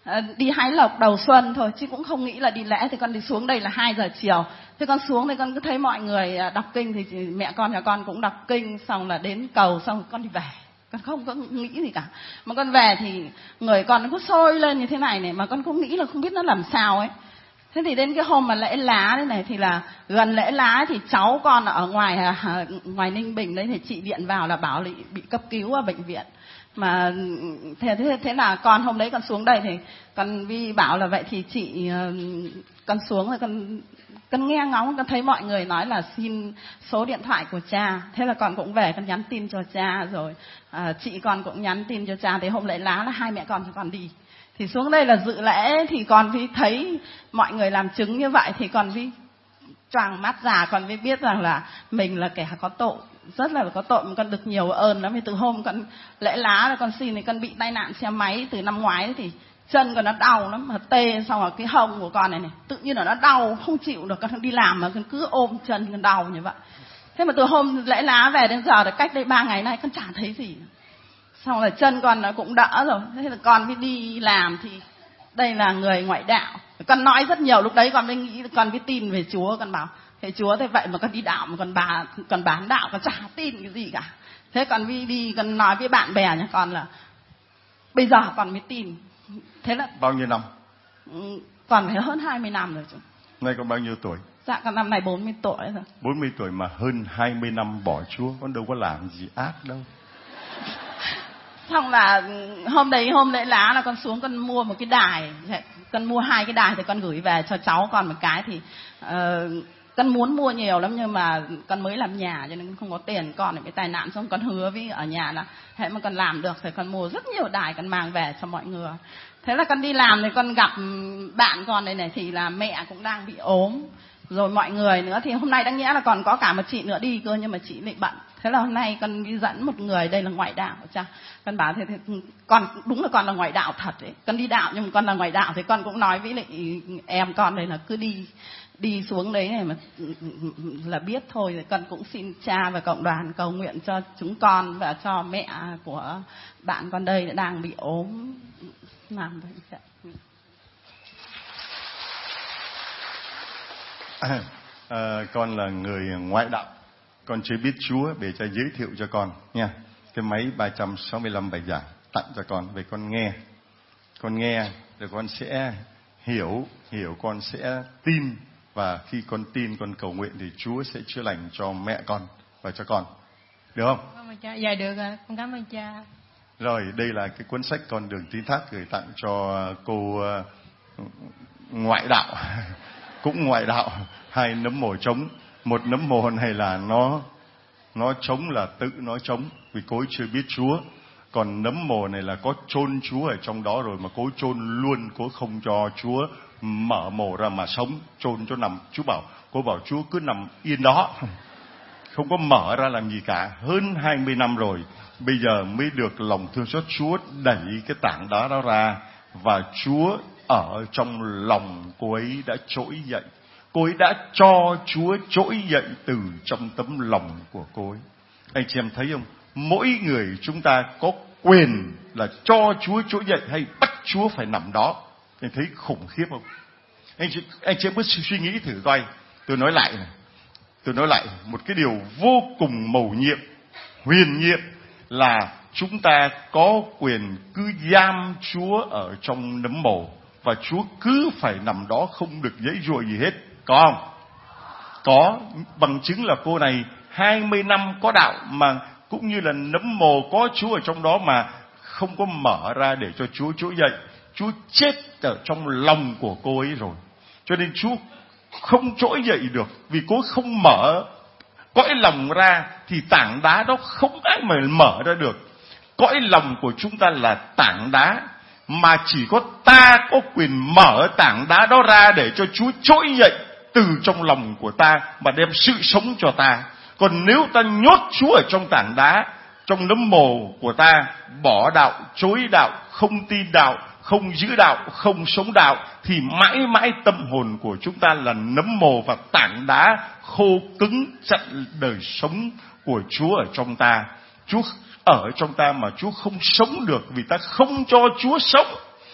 À, đi hái lộc đầu xuân thôi chứ cũng không nghĩ là đi lễ. Thì con đi xuống đây là hai giờ chiều. Thế con xuống thì con cứ thấy mọi người đọc kinh thì mẹ con nhà con cũng đọc kinh, xong là đến cầu xong rồi con đi về. Con không có nghĩ gì cả. Mà con về thì người con nó cứ sôi lên như thế này này, mà con cũng nghĩ là không biết nó làm sao ấy. Thế thì đến cái hôm mà lễ lá đây này thì là gần lễ lá thì cháu con ở ngoài à, ngoài Ninh Bình đấy thì chị điện vào là bảo bị, bị cấp cứu ở bệnh viện. Mà thế, thế thế là con hôm đấy con xuống đây thì con Vi bảo là vậy thì chị con xuống rồi con con nghe ngóng, con thấy mọi người nói là xin số điện thoại của cha. Thế là con cũng về con nhắn tin cho cha rồi à, chị con cũng nhắn tin cho cha. Thì hôm lễ lá là hai mẹ con cho con đi. Thì xuống đây là dự lễ thì con Vi thấy mọi người làm chứng như vậy thì con Vi choàng mắt ra, con Vi biết rằng là mình là kẻ có tội, rất là có tội, mà con được nhiều ơn lắm. Vì từ hôm con lễ lá là con xin thì con bị tai nạn xe máy từ năm ngoái thì chân con nó đau lắm, mà tê, xong rồi cái hông của con này này tự nhiên là nó đau không chịu được, con đi làm mà con cứ ôm chân con đau như vậy. Thế mà từ hôm lễ lá về đến giờ là cách đây ba ngày nay con chả thấy gì, xong rồi chân con nó cũng đỡ rồi. Thế là con mới đi làm thì đây là người ngoại đạo. Con nói rất nhiều, lúc đấy con mới nghĩ, con mới tin về Chúa. Con bảo thế Chúa thế vậy mà con đi đạo mà con bà con bán đạo, con chả tin cái gì cả. Thế con mới đi con nói với bạn bè nhà con là bây giờ con mới tin. Thế là bao nhiêu năm? Còn phải hơn hai mươi năm rồi chứ. Nay con bao nhiêu tuổi? Dạ con năm nay bốn mươi tuổi rồi. bốn mươi tuổi mà hơn hai mươi năm bỏ Chúa, con đâu có làm gì ác đâu. Xong là hôm đấy hôm lễ lá là con xuống con mua một cái đài, con mua hai cái đài thì con gửi về cho cháu con một cái. Thì uh, con muốn mua nhiều lắm nhưng mà con mới làm nhà cho nên không có tiền. Con bị tai nạn xong con hứa với ở nhà là hễ mà con làm được thì con mua rất nhiều đài con mang về cho mọi người. Thế là con đi làm thì con gặp bạn con đây này thì là mẹ cũng đang bị ốm rồi mọi người nữa. Thì hôm nay đáng nghĩa là còn có cả một chị nữa đi cơ nhưng mà chị lại bận. Thế là hôm nay con đi dẫn một người, đây là ngoại đạo cha. Con bảo thế, thế con đúng là con là ngoại đạo thật đấy. Con đi đạo nhưng mà con là ngoại đạo thì con cũng nói với lại em con đây là cứ đi đi xuống đấy này mà là biết thôi. Rồi con cũng xin cha và cộng đoàn cầu nguyện cho chúng con và cho mẹ của bạn con đây đang bị ốm làm vậy. À, à, con là người ngoại đạo, con chưa biết Chúa, để cho giới thiệu cho con nha. Cái máy ba trăm sáu mươi lăm bài giảng tặng cho con, về con nghe, con nghe rồi con sẽ hiểu, hiểu con sẽ tin, và khi con tin con cầu nguyện thì Chúa sẽ chữa lành cho mẹ con và cho con, được không? Cảm ơn cha. Dạ được ạ, con cảm ơn cha. Rồi đây là cái cuốn sách con Đường Tín Thác gửi tặng cho cô uh, ngoại đạo. Cũng ngoại đạo, hai nấm mồ trống. Một nấm mồ này là nó nó trống là tự nó trống vì cô ấy chưa biết Chúa. Còn nấm mồ này là có chôn Chúa ở trong đó rồi mà cô ấy chôn luôn, cô ấy không cho Chúa mở mồ ra mà sống, chôn cho nằm. Chú bảo, cô bảo Chúa cứ nằm yên đó, không có mở ra làm gì cả. Hơn hai mươi năm rồi, bây giờ mới được lòng thương xót Chúa đẩy cái tảng đá đó ra, và Chúa ở trong lòng cô ấy đã trỗi dậy. Cô ấy đã cho Chúa trỗi dậy từ trong tấm lòng của cô ấy. Anh chị em thấy không? Mỗi người chúng ta có quyền là cho Chúa trỗi dậy hay bắt Chúa phải nằm đó. Anh thấy khủng khiếp không? Anh chị, anh chị em cứ suy nghĩ thử coi. Tôi nói lại này. Tôi nói lại một cái điều vô cùng mầu nhiệm, huyền nhiệm là chúng ta có quyền cứ giam Chúa ở trong nấm mồ, và Chúa cứ phải nằm đó, không được giãy giụa gì hết. Có không? Có. Bằng chứng là cô này hai mươi năm có đạo mà cũng như là nấm mồ có Chúa ở trong đó mà không có mở ra để cho Chúa trỗi dậy. Chúa chết ở trong lòng của cô ấy rồi, cho nên Chúa không trỗi dậy được, vì cô ấy không mở cõi lòng ra thì tảng đá đó không ai mà mở ra được. Cõi lòng của chúng ta là tảng đá, mà chỉ có ta có quyền mở tảng đá đó ra để cho Chúa trỗi dậy từ trong lòng của ta mà đem sự sống cho ta. Còn nếu ta nhốt Chúa ở trong tảng đá, trong nấm mồ của ta, bỏ đạo, chối đạo, không tin đạo, không giữ đạo, không sống đạo, thì mãi mãi tâm hồn của chúng ta là nấm mồ và tảng đá khô cứng chặn đời sống của Chúa ở trong ta. Chúa ở trong ta mà Chúa không sống được, vì ta không cho Chúa sống.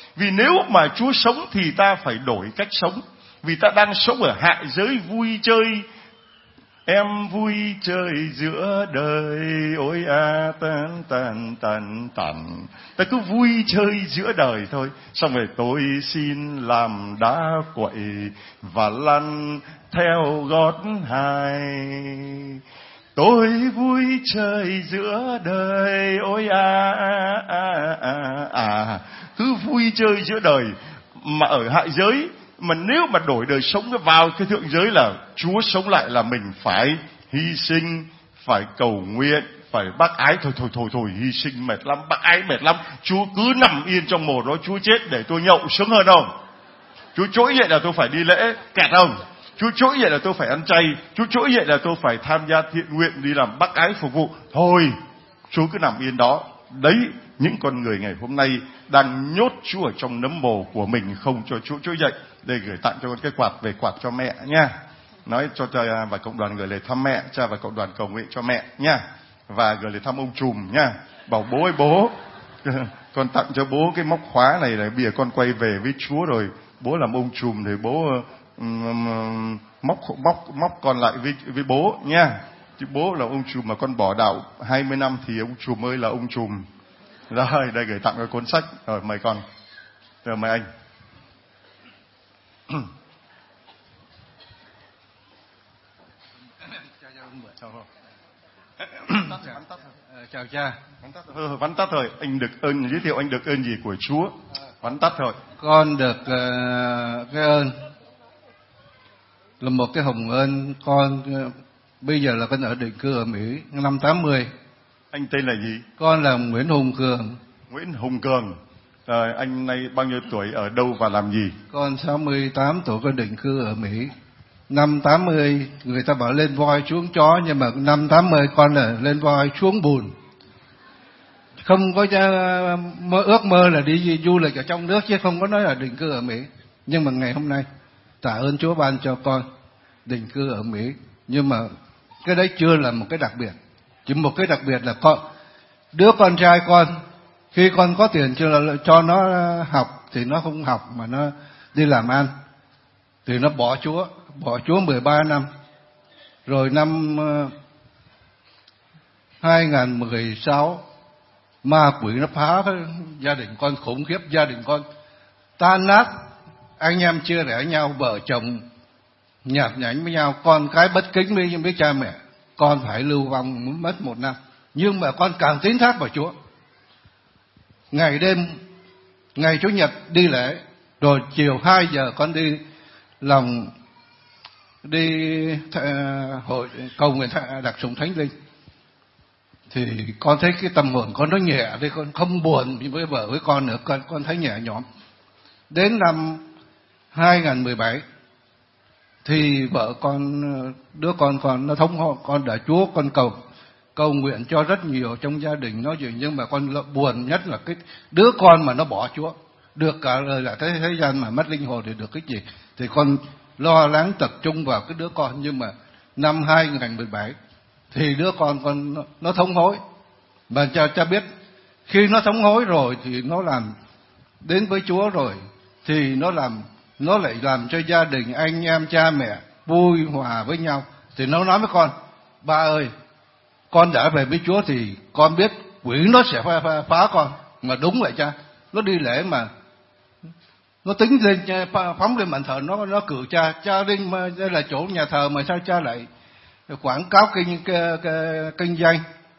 Vì nếu mà Chúa sống thì ta phải đổi cách sống. Vì ta đang sống ở hạ giới vui chơi. Em vui chơi giữa đời, ôi à tan tan tan tan. Ta cứ vui chơi giữa đời thôi. Xong rồi tôi xin làm đá quậy và lăn theo gót Hai. Tôi vui chơi giữa đời, ôi à à à à à. Cứ vui chơi giữa đời. Mà ở hạ giới, mà nếu mà đổi đời sống vào cái thượng giới là Chúa sống lại là mình phải hy sinh, phải cầu nguyện, phải bác ái. Thôi thôi thôi thôi hy sinh mệt lắm, bác ái mệt lắm. Chúa cứ nằm yên trong mồ đó, Chúa chết để tôi nhậu sướng hơn không? Chúa trỗi dậy là tôi phải đi lễ kẹt không? Chúa trỗi dậy là tôi phải ăn chay. Chúa trỗi dậy là tôi phải tham gia thiện nguyện, đi làm bác ái phục vụ. Thôi Chúa cứ nằm yên đó. Đấy, những con người ngày hôm nay đang nhốt Chúa ở trong nấm mồ của mình, không cho Chúa trỗi dậy. Đây gửi tặng cho con cái quạt, về quạt cho mẹ nha. Nói cho cha và cộng đoàn gửi lời thăm mẹ, cha và cộng đoàn cầu nguyện cho mẹ nha. Và gửi lời thăm ông trùm nha. Bảo bố ơi bố, con tặng cho bố cái móc khóa này là bây giờ con quay về với Chúa rồi. Bố làm ông trùm thì bố um, móc móc móc con lại với với bố nha. Chứ bố là ông trùm mà con bỏ đạo hai mươi năm thì ông trùm ơi là ông trùm. Rồi, đây gửi tặng cái cuốn sách. Rồi mời con. Rồi mời anh. Chào cha. Vắn tắt thôi, anh được ơn, giới thiệu anh được ơn gì của Chúa. Vắn tắt thôi. Con được uh, cái ơn là một cái hồng ơn. Con uh, bây giờ là con ở định cư ở Mỹ năm tám mươi. Anh tên là gì? Con là Nguyễn Hùng Cường. Nguyễn Hùng Cường. Rồi anh nay bao nhiêu tuổi, ở đâu và làm gì? Con sáu mươi tám tuổi, con định cư ở Mỹ. Năm tám mươi người ta bảo lên voi xuống chó, nhưng mà năm tám mươi con là lên voi xuống bùn. Không có mơ, ước mơ là đi du lịch ở trong nước, chứ không có nói là định cư ở Mỹ. Nhưng mà ngày hôm nay tạ ơn Chúa ban cho con định cư ở Mỹ. Nhưng mà cái đấy chưa là một cái đặc biệt. Chỉ một cái đặc biệt là con, đứa con trai con, khi con có tiền cho, cho nó học thì nó không học mà nó đi làm ăn, thì nó bỏ Chúa, bỏ Chúa mười ba năm. Rồi năm hai không một sáu ma quỷ nó phá gia đình con khủng khiếp, gia đình con tan nát, anh em chia rẽ nhau, vợ chồng nhạt nhẽo với nhau, con cái bất kính với với cha mẹ, con phải lưu vong mất một năm. Nhưng mà con càng tín thác vào Chúa. Ngày đêm, ngày Chủ nhật đi lễ, rồi chiều hai giờ con đi lòng đi th- hội cầu nguyện đặc sủng thánh linh. Thì con thấy cái tâm hồn con nó nhẹ đi, con không buồn với vợ với con nữa, con con thấy nhẹ nhõm. Đến năm hai không một bảy thì vợ con, đứa con con nó thống con đã Chúa, con cầu cầu nguyện cho rất nhiều trong gia đình nó gì, nhưng mà con buồn nhất là cái đứa con mà nó bỏ Chúa, được cả lời là thế thế gian mà mất linh hồn thì được cái gì. Thì con lo lắng tập trung vào cái đứa con. Nhưng mà năm hai không một bảy thì đứa con con nó, nó thống hối. Mà cha cha biết khi nó thống hối rồi thì nó làm đến với Chúa rồi thì nó làm nó lại làm cho gia đình anh em cha mẹ vui hòa với nhau. Thì nó nói với con: ba ơi, con đã về với Chúa thì con biết quỷ nó sẽ phá, phá, phá con. Mà đúng vậy cha, nó đi lễ mà nó tính lên phóng lên bàn thờ, nó nó cử cha cha đi mà đây là chỗ nhà thờ mà sao cha lại quảng cáo kinh kinh doanh.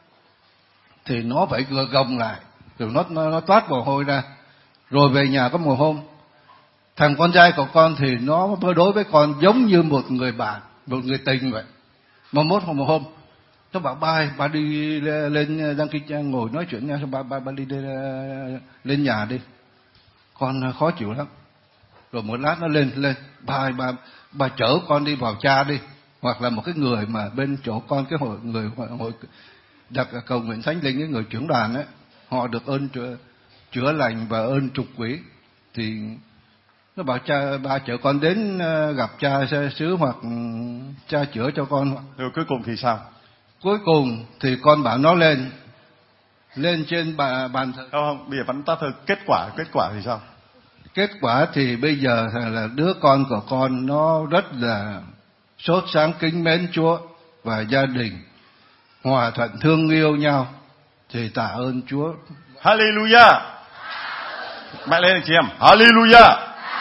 Thì nó phải gồng lại, rồi nó nó, nó toát mồ hôi ra. Rồi về nhà có một hôm, thằng con trai của con thì nó đối với con giống như một người bạn, một người tình vậy. Mà một hôm một hôm nó bảo: ba ơi, ba đi lên đăng ký ngồi nói chuyện nha, ba ba ba đi lên nhà đi, con khó chịu lắm. Rồi một lát nó lên lên ba ơi, ba ba chở con đi vào cha đi, hoặc là một cái người mà bên chỗ con, cái hội người hội, hội đặt cầu nguyện thánh linh, cái người trưởng đoàn ấy, họ được ơn chữa, chữa lành và ơn trục quỷ. Thì nó bảo cha, ba chở con đến gặp cha xứ hoặc cha chữa cho con. Rồi cuối cùng thì sao? Cuối cùng thì con bảo nó lên lên trên bàn, bàn thờ. Không, không, bây giờ vẫn tắt thôi. Kết quả, kết quả thì sao? Kết quả thì bây giờ là đứa con của con nó rất là sốt sáng kính mến Chúa và gia đình hòa thuận thương yêu nhau, thì tạ ơn Chúa. Hallelujah. Mạnh lên anh chị em. Hallelujah.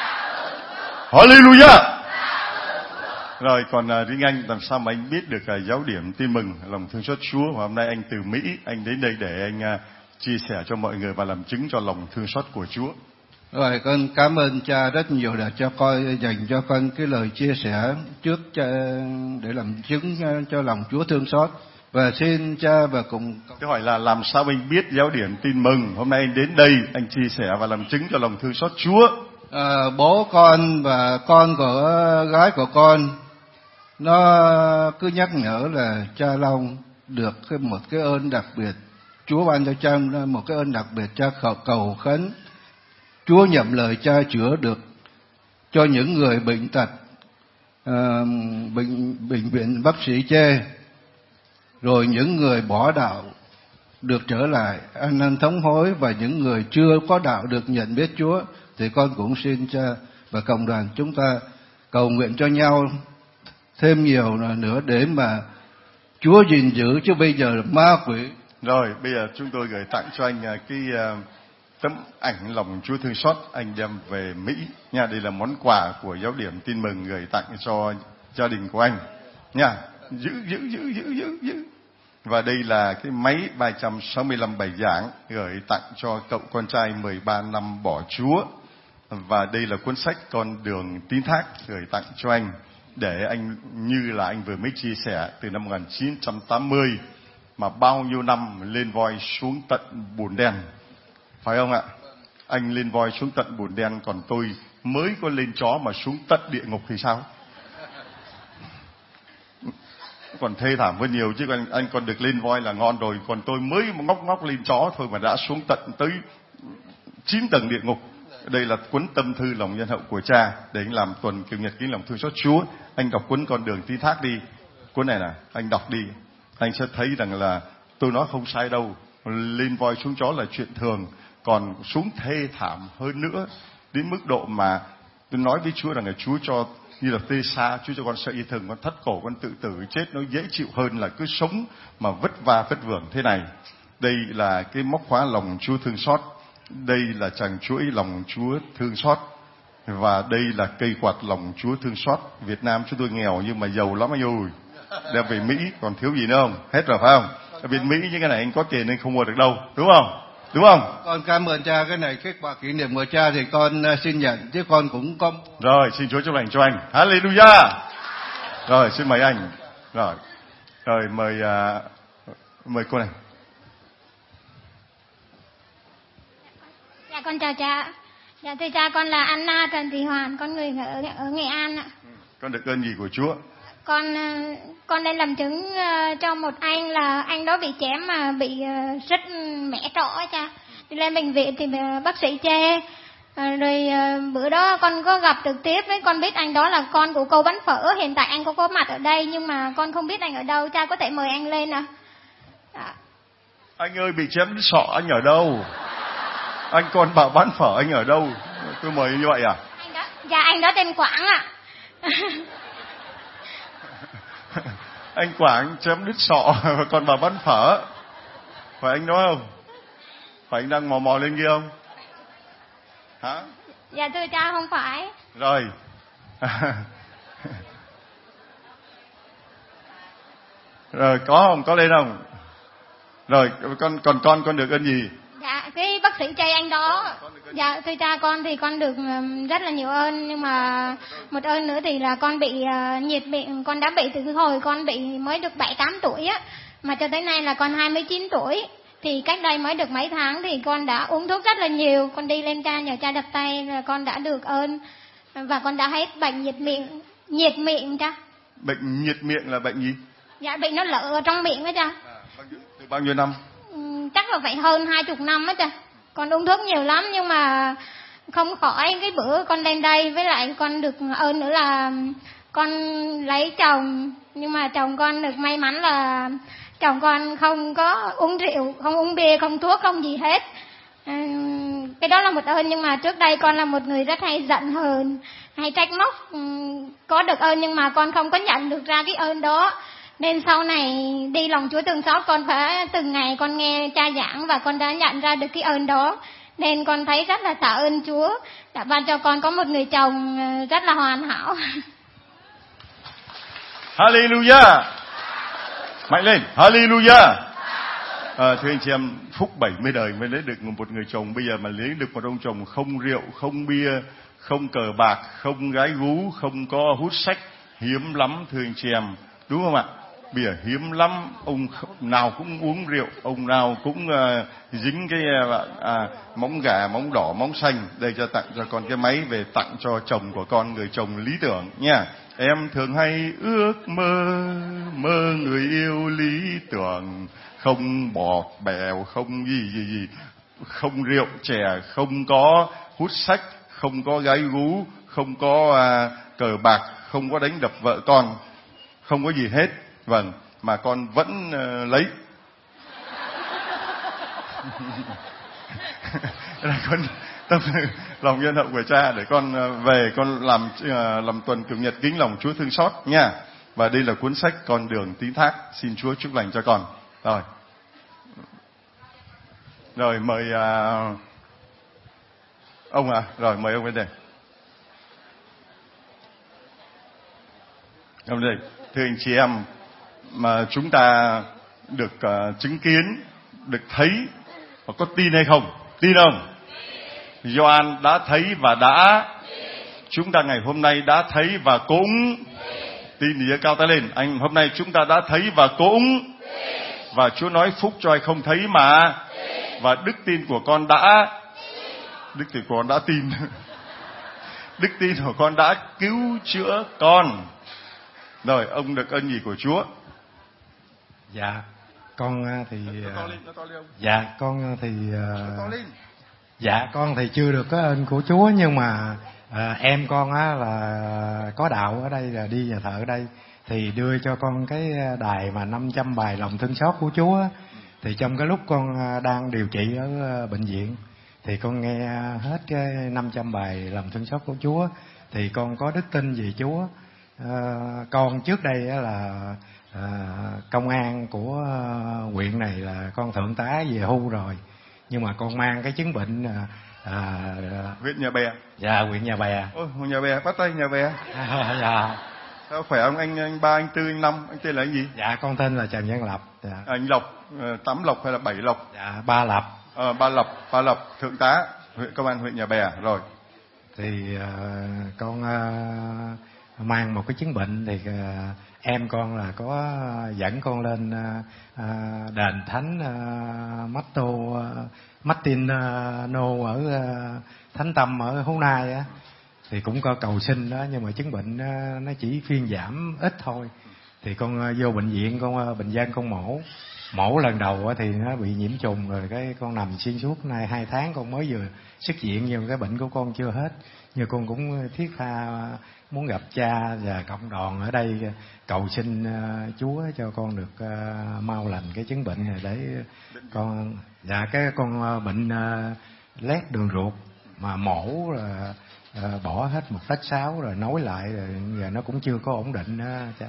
Hallelujah. Rồi còn uh, Riêng Anh làm sao mà anh biết được uh, giáo điểm tin mừng lòng thương xót Chúa, và hôm nay anh từ Mỹ anh đến đây để anh uh, chia sẻ cho mọi người và làm chứng cho lòng thương xót của Chúa. Rồi con cảm ơn cha rất nhiều đã cho con dành cho con cái lời chia sẻ trước cha, để làm chứng cho lòng Chúa thương xót. Và xin cha và cùng Câu hỏi là làm sao anh biết giáo điểm tin mừng? Hôm nay anh đến đây anh chia sẻ và làm chứng cho lòng thương xót Chúa. À, bố con và con của gái của con nó cứ nhắc nhở là cha Long được cái một cái ơn đặc biệt, Chúa ban cho cha một cái ơn đặc biệt, cha cầu, cầu khấn Chúa nhậm lời cha chữa được cho những người bệnh tật, à, bệnh bệnh viện bác sĩ chê, rồi những người bỏ đạo được trở lại ăn năn thống hối, và những người chưa có đạo được nhận biết Chúa. Thì con cũng xin cha và cộng đoàn chúng ta cầu nguyện cho nhau thêm nhiều nữa để mà Chúa gìn giữ, chứ bây giờ ma quỷ. Rồi bây giờ chúng tôi gửi tặng cho anh cái uh, tấm ảnh lòng Chúa thương xót, anh đem về Mỹ nha. Đây là món quà của giáo điểm tin mừng gửi tặng cho gia đình của anh nha. Giữ giữ giữ giữ giữ giữ. Và đây là cái máy ba trăm sáu mươi lăm bài giảng gửi tặng cho cậu con trai mười ba năm bỏ Chúa. Và đây là cuốn sách Con đường tín thác gửi tặng cho anh, để anh như là anh vừa mới chia sẻ, từ năm một nghìn chín trăm tám mươi mà bao nhiêu năm lên voi xuống tận bùn đen, phải không ạ? Anh lên voi xuống tận bùn đen, còn tôi mới có lên chó mà xuống tận địa ngục thì sao? Còn thê thảm hơn nhiều, chứ anh, anh còn được lên voi là ngon rồi, còn tôi mới ngóc ngóc lên chó thôi mà đã xuống tận tới chín tầng địa ngục. Đây là cuốn tâm thư lòng nhân hậu của cha, để anh làm tuần kiều nhật ký lòng thương xót Chúa. Anh đọc cuốn Con đường tín thác đi, cuốn này là anh đọc đi, anh sẽ thấy rằng là tôi nói không sai đâu. Lên voi xuống chó là chuyện thường, còn xuống thê thảm hơn nữa, đến mức độ mà tôi nói với Chúa rằng là Chúa cho như là tê sa, Chúa cho con sợi dây thừng, con thắt cổ, con tự tử chết nó dễ chịu hơn là cứ sống mà vất vả vất vưởng thế này. Đây là cái móc khóa lòng Chúa thương xót, đây là chàng chuỗi lòng Chúa thương xót, và đây là cây quạt lòng Chúa thương xót. Việt Nam chúng tôi nghèo nhưng mà giàu lắm anh ơi, đem về Mỹ còn thiếu gì nữa không? Hết rồi phải không? Ở bên Mỹ những cái này anh có tiền nên không mua được đâu, đúng không? Đúng không? Con cảm ơn cha, cái này kết quả kỷ niệm của cha thì con xin nhận, chứ con cũng có. Rồi xin Chúa chúc lành cho anh. Hallelujah. Rồi xin mời anh. Rồi rồi mời uh, mời cô này. Dạ con chào cha. Dạ thưa cha, con là Anna Trần Thị Hoàn, con người ở, ở Nghệ An ạ. Con được ơn gì của Chúa? Con con lên làm chứng cho một anh là anh đó bị chém mà bị rất mẻ trỏ cha. Đi lên bệnh viện thì bác sĩ chê. Rồi bữa đó con có gặp trực tiếp với, con biết anh đó là con của cô bán phở, hiện tại anh có có mặt ở đây nhưng mà con không biết anh ở đâu, cha có thể mời anh lên à? Dạ. Anh ơi, bị chém đứt sọ anh ở đâu? Anh còn bảo bán phở anh ở đâu? Tôi mời như vậy à? Anh đó, dạ anh đó tên Quảng ạ. Anh Quảng chém đứt sọ còn bảo bán phở, phải anh nói không? Phải anh đang mò mò lên kia không? Hả? Dạ thưa cha không phải. Rồi. Rồi có không? Có lên không? Rồi con còn con con được ơn gì? Dạ cái bác sĩ trai anh đó. Dạ thưa cha, con thì con được rất là nhiều ơn, nhưng mà một ơn nữa thì là con bị uh, nhiệt miệng, con đã bị từ hồi con bị mới được bảy tám tuổi á, mà cho tới nay là con hai mươi chín tuổi. Thì cách đây mới được mấy tháng thì con đã uống thuốc rất là nhiều, con đi lên cha nhờ cha đặt tay là con đã được ơn và con đã hết bệnh nhiệt miệng. Nhiệt miệng cha. Bệnh nhiệt miệng là bệnh gì? Dạ bệnh nó lở ở trong miệng đó cha. À, bao nhiêu, từ bao nhiêu năm? Chắc là phải hơn hai chục năm á cha. Con uống thuốc nhiều lắm nhưng mà không khỏi. Cái bữa con lên đây với lại con được ơn nữa là con lấy chồng, nhưng mà chồng con được may mắn là chồng con không có uống rượu, không uống bia, không thuốc, không gì hết. cái đó là một ơn, nhưng mà trước đây con là một người rất hay giận hờn, hay trách móc. Có được ơn nhưng mà con không có nhận được ra cái ơn đó. Nên sau này đi lòng Chúa thương xót, con phải từng ngày con nghe cha giảng và con đã nhận ra được cái ơn đó. Nên con thấy rất là tạ ơn Chúa đã ban cho con có một người chồng rất là hoàn hảo. Hallelujah. Mạnh lên. Hallelujah. À, thưa anh chị em, phúc bảy mươi đời mới lấy được một người chồng. Bây giờ mà lấy được một ông chồng không rượu, không bia, không cờ bạc, không gái gú, không có hút sách, hiếm lắm thưa anh chị em, đúng không ạ? Bây giờ hiếm lắm, ông nào cũng uống rượu, ông nào cũng uh, dính cái uh, uh, móng gà, móng đỏ, móng xanh. Đây cho tặng cho con cái máy về tặng cho chồng của con, người chồng lý tưởng nha. Em thường hay ước mơ, mơ người yêu lý tưởng, không bọt bèo, không gì gì gì, không rượu chè, không có hút sách, không có gái gú, không có uh, cờ bạc, không có đánh đập vợ con, không có gì hết. Vâng, mà con vẫn uh, lấy. Là con tâm lòng nhân hậu của cha để con uh, về con làm uh, làm tuần chủ nhật kính lòng Chúa thương xót nha. Và đây là cuốn sách Con đường tín thác. Xin Chúa chúc lành cho con. Rồi. Rồi mời uh, ông à, rồi mời ông bên đây. Ông đây, thưa anh chị em, mà chúng ta được uh, chứng kiến, được thấy và có tin hay không? Tin không? Gioan đã thấy và đã. Chúng ta ngày hôm nay đã thấy và cũng tin thì giơ cao tay lên. Anh hôm nay chúng ta đã thấy và cũng. Và Chúa nói phúc cho ai không thấy mà. Và đức tin của con đã. Đức tin của con đã tin. Đức tin của con đã cứu chữa con. Rồi, ông được ơn gì của Chúa? Dạ, con thì nó to lên, nó to lên. Dạ, con thì Dạ, con thì chưa được cái ơn của Chúa, nhưng mà à, em con á là có đạo ở đây, là đi nhà thờ ở đây, thì đưa cho con cái đài mà năm trăm bài lòng thương xót của Chúa. Thì trong cái lúc con đang điều trị ở bệnh viện thì con nghe hết cái năm trăm bài lòng thương xót của Chúa, thì con có đức tin về Chúa. À, con trước đây là à, công an của huyện này, là con thượng tá về hưu rồi, nhưng mà con mang cái chứng bệnh à, à, huyện Nhà Bè. Dạ, huyện Nhà Bè. Ôi, Nhà Bè, bắt tay Nhà Bè. À, dạ. Sao khỏe không anh? Anh ba, anh tư, anh năm, anh tên là anh gì? Dạ, con tên là Trần Văn Lập. Dạ. À, anh Lộc, tám Lộc hay là bảy Lộc? Dạ, ba Lập. À, ba Lộc, ba Lộc, thượng tá huyện công an huyện Nhà Bè. Rồi thì uh, con uh, mang một cái chứng bệnh, thì uh, em con là có dẫn con lên uh, uh, đền thánh uh, Matto uh, Martin uh, Nô ở uh, Thánh Tâm ở Hố Nai á, thì cũng có cầu xin đó, nhưng mà chứng bệnh uh, nó chỉ phiên giảm ít thôi. Thì con uh, vô bệnh viện, con uh, bệnh dân con mổ mổ lần đầu thì nó bị nhiễm trùng, rồi cái con nằm xuyên suốt nay hai tháng, con mới vừa xuất viện, nhưng cái bệnh của con chưa hết. Nhưng con cũng thiết tha muốn gặp cha và cộng đoàn ở đây cầu xin uh, Chúa cho con được uh, mau lành cái chứng bệnh này, để con dạ cái con uh, bệnh uh, lét đường ruột mà mổ là uh, bỏ hết một tấc sáu rồi nối lại, rồi giờ nó cũng chưa có ổn định đó cha.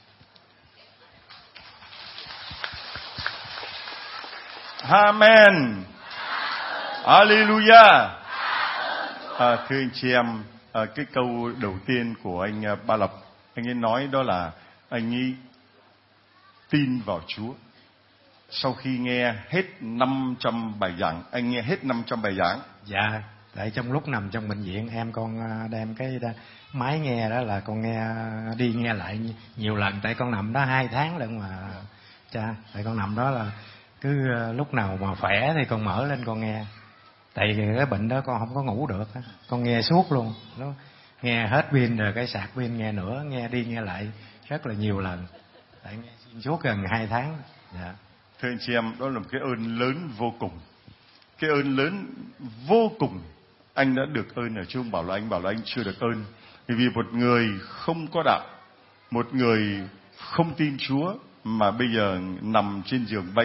Amen. Hallelujah. À, thưa anh chị em, à, cái câu đầu tiên của anh à, Ba Lập, anh ấy nói đó là anh ấy tin vào Chúa. Sau khi nghe hết năm trăm bài giảng, anh nghe hết năm trăm bài giảng. Dạ, tại trong lúc nằm trong bệnh viện, em con đem cái máy nghe đó, là con nghe đi nghe lại nhiều lần, tại con nằm đó hai tháng lận mà cha. Tại con nằm đó là cứ lúc nào mà khỏe thì con mở lên con nghe. Tại vì cái bệnh đó con không có ngủ được, con nghe suốt luôn. Nó nghe hết pin rồi cái sạc pin nghe nữa, nghe đi nghe lại rất là nhiều lần. Tại nghe suốt gần hai tháng. Dạ. Thưa anh chị em, đó là một cái ơn lớn vô cùng. Cái ơn lớn vô cùng. Anh đã được ơn ở chung, bảo là anh bảo là anh chưa được ơn. Vì vì một người không có đạo, một người không tin Chúa mà bây giờ nằm trên giường bệnh,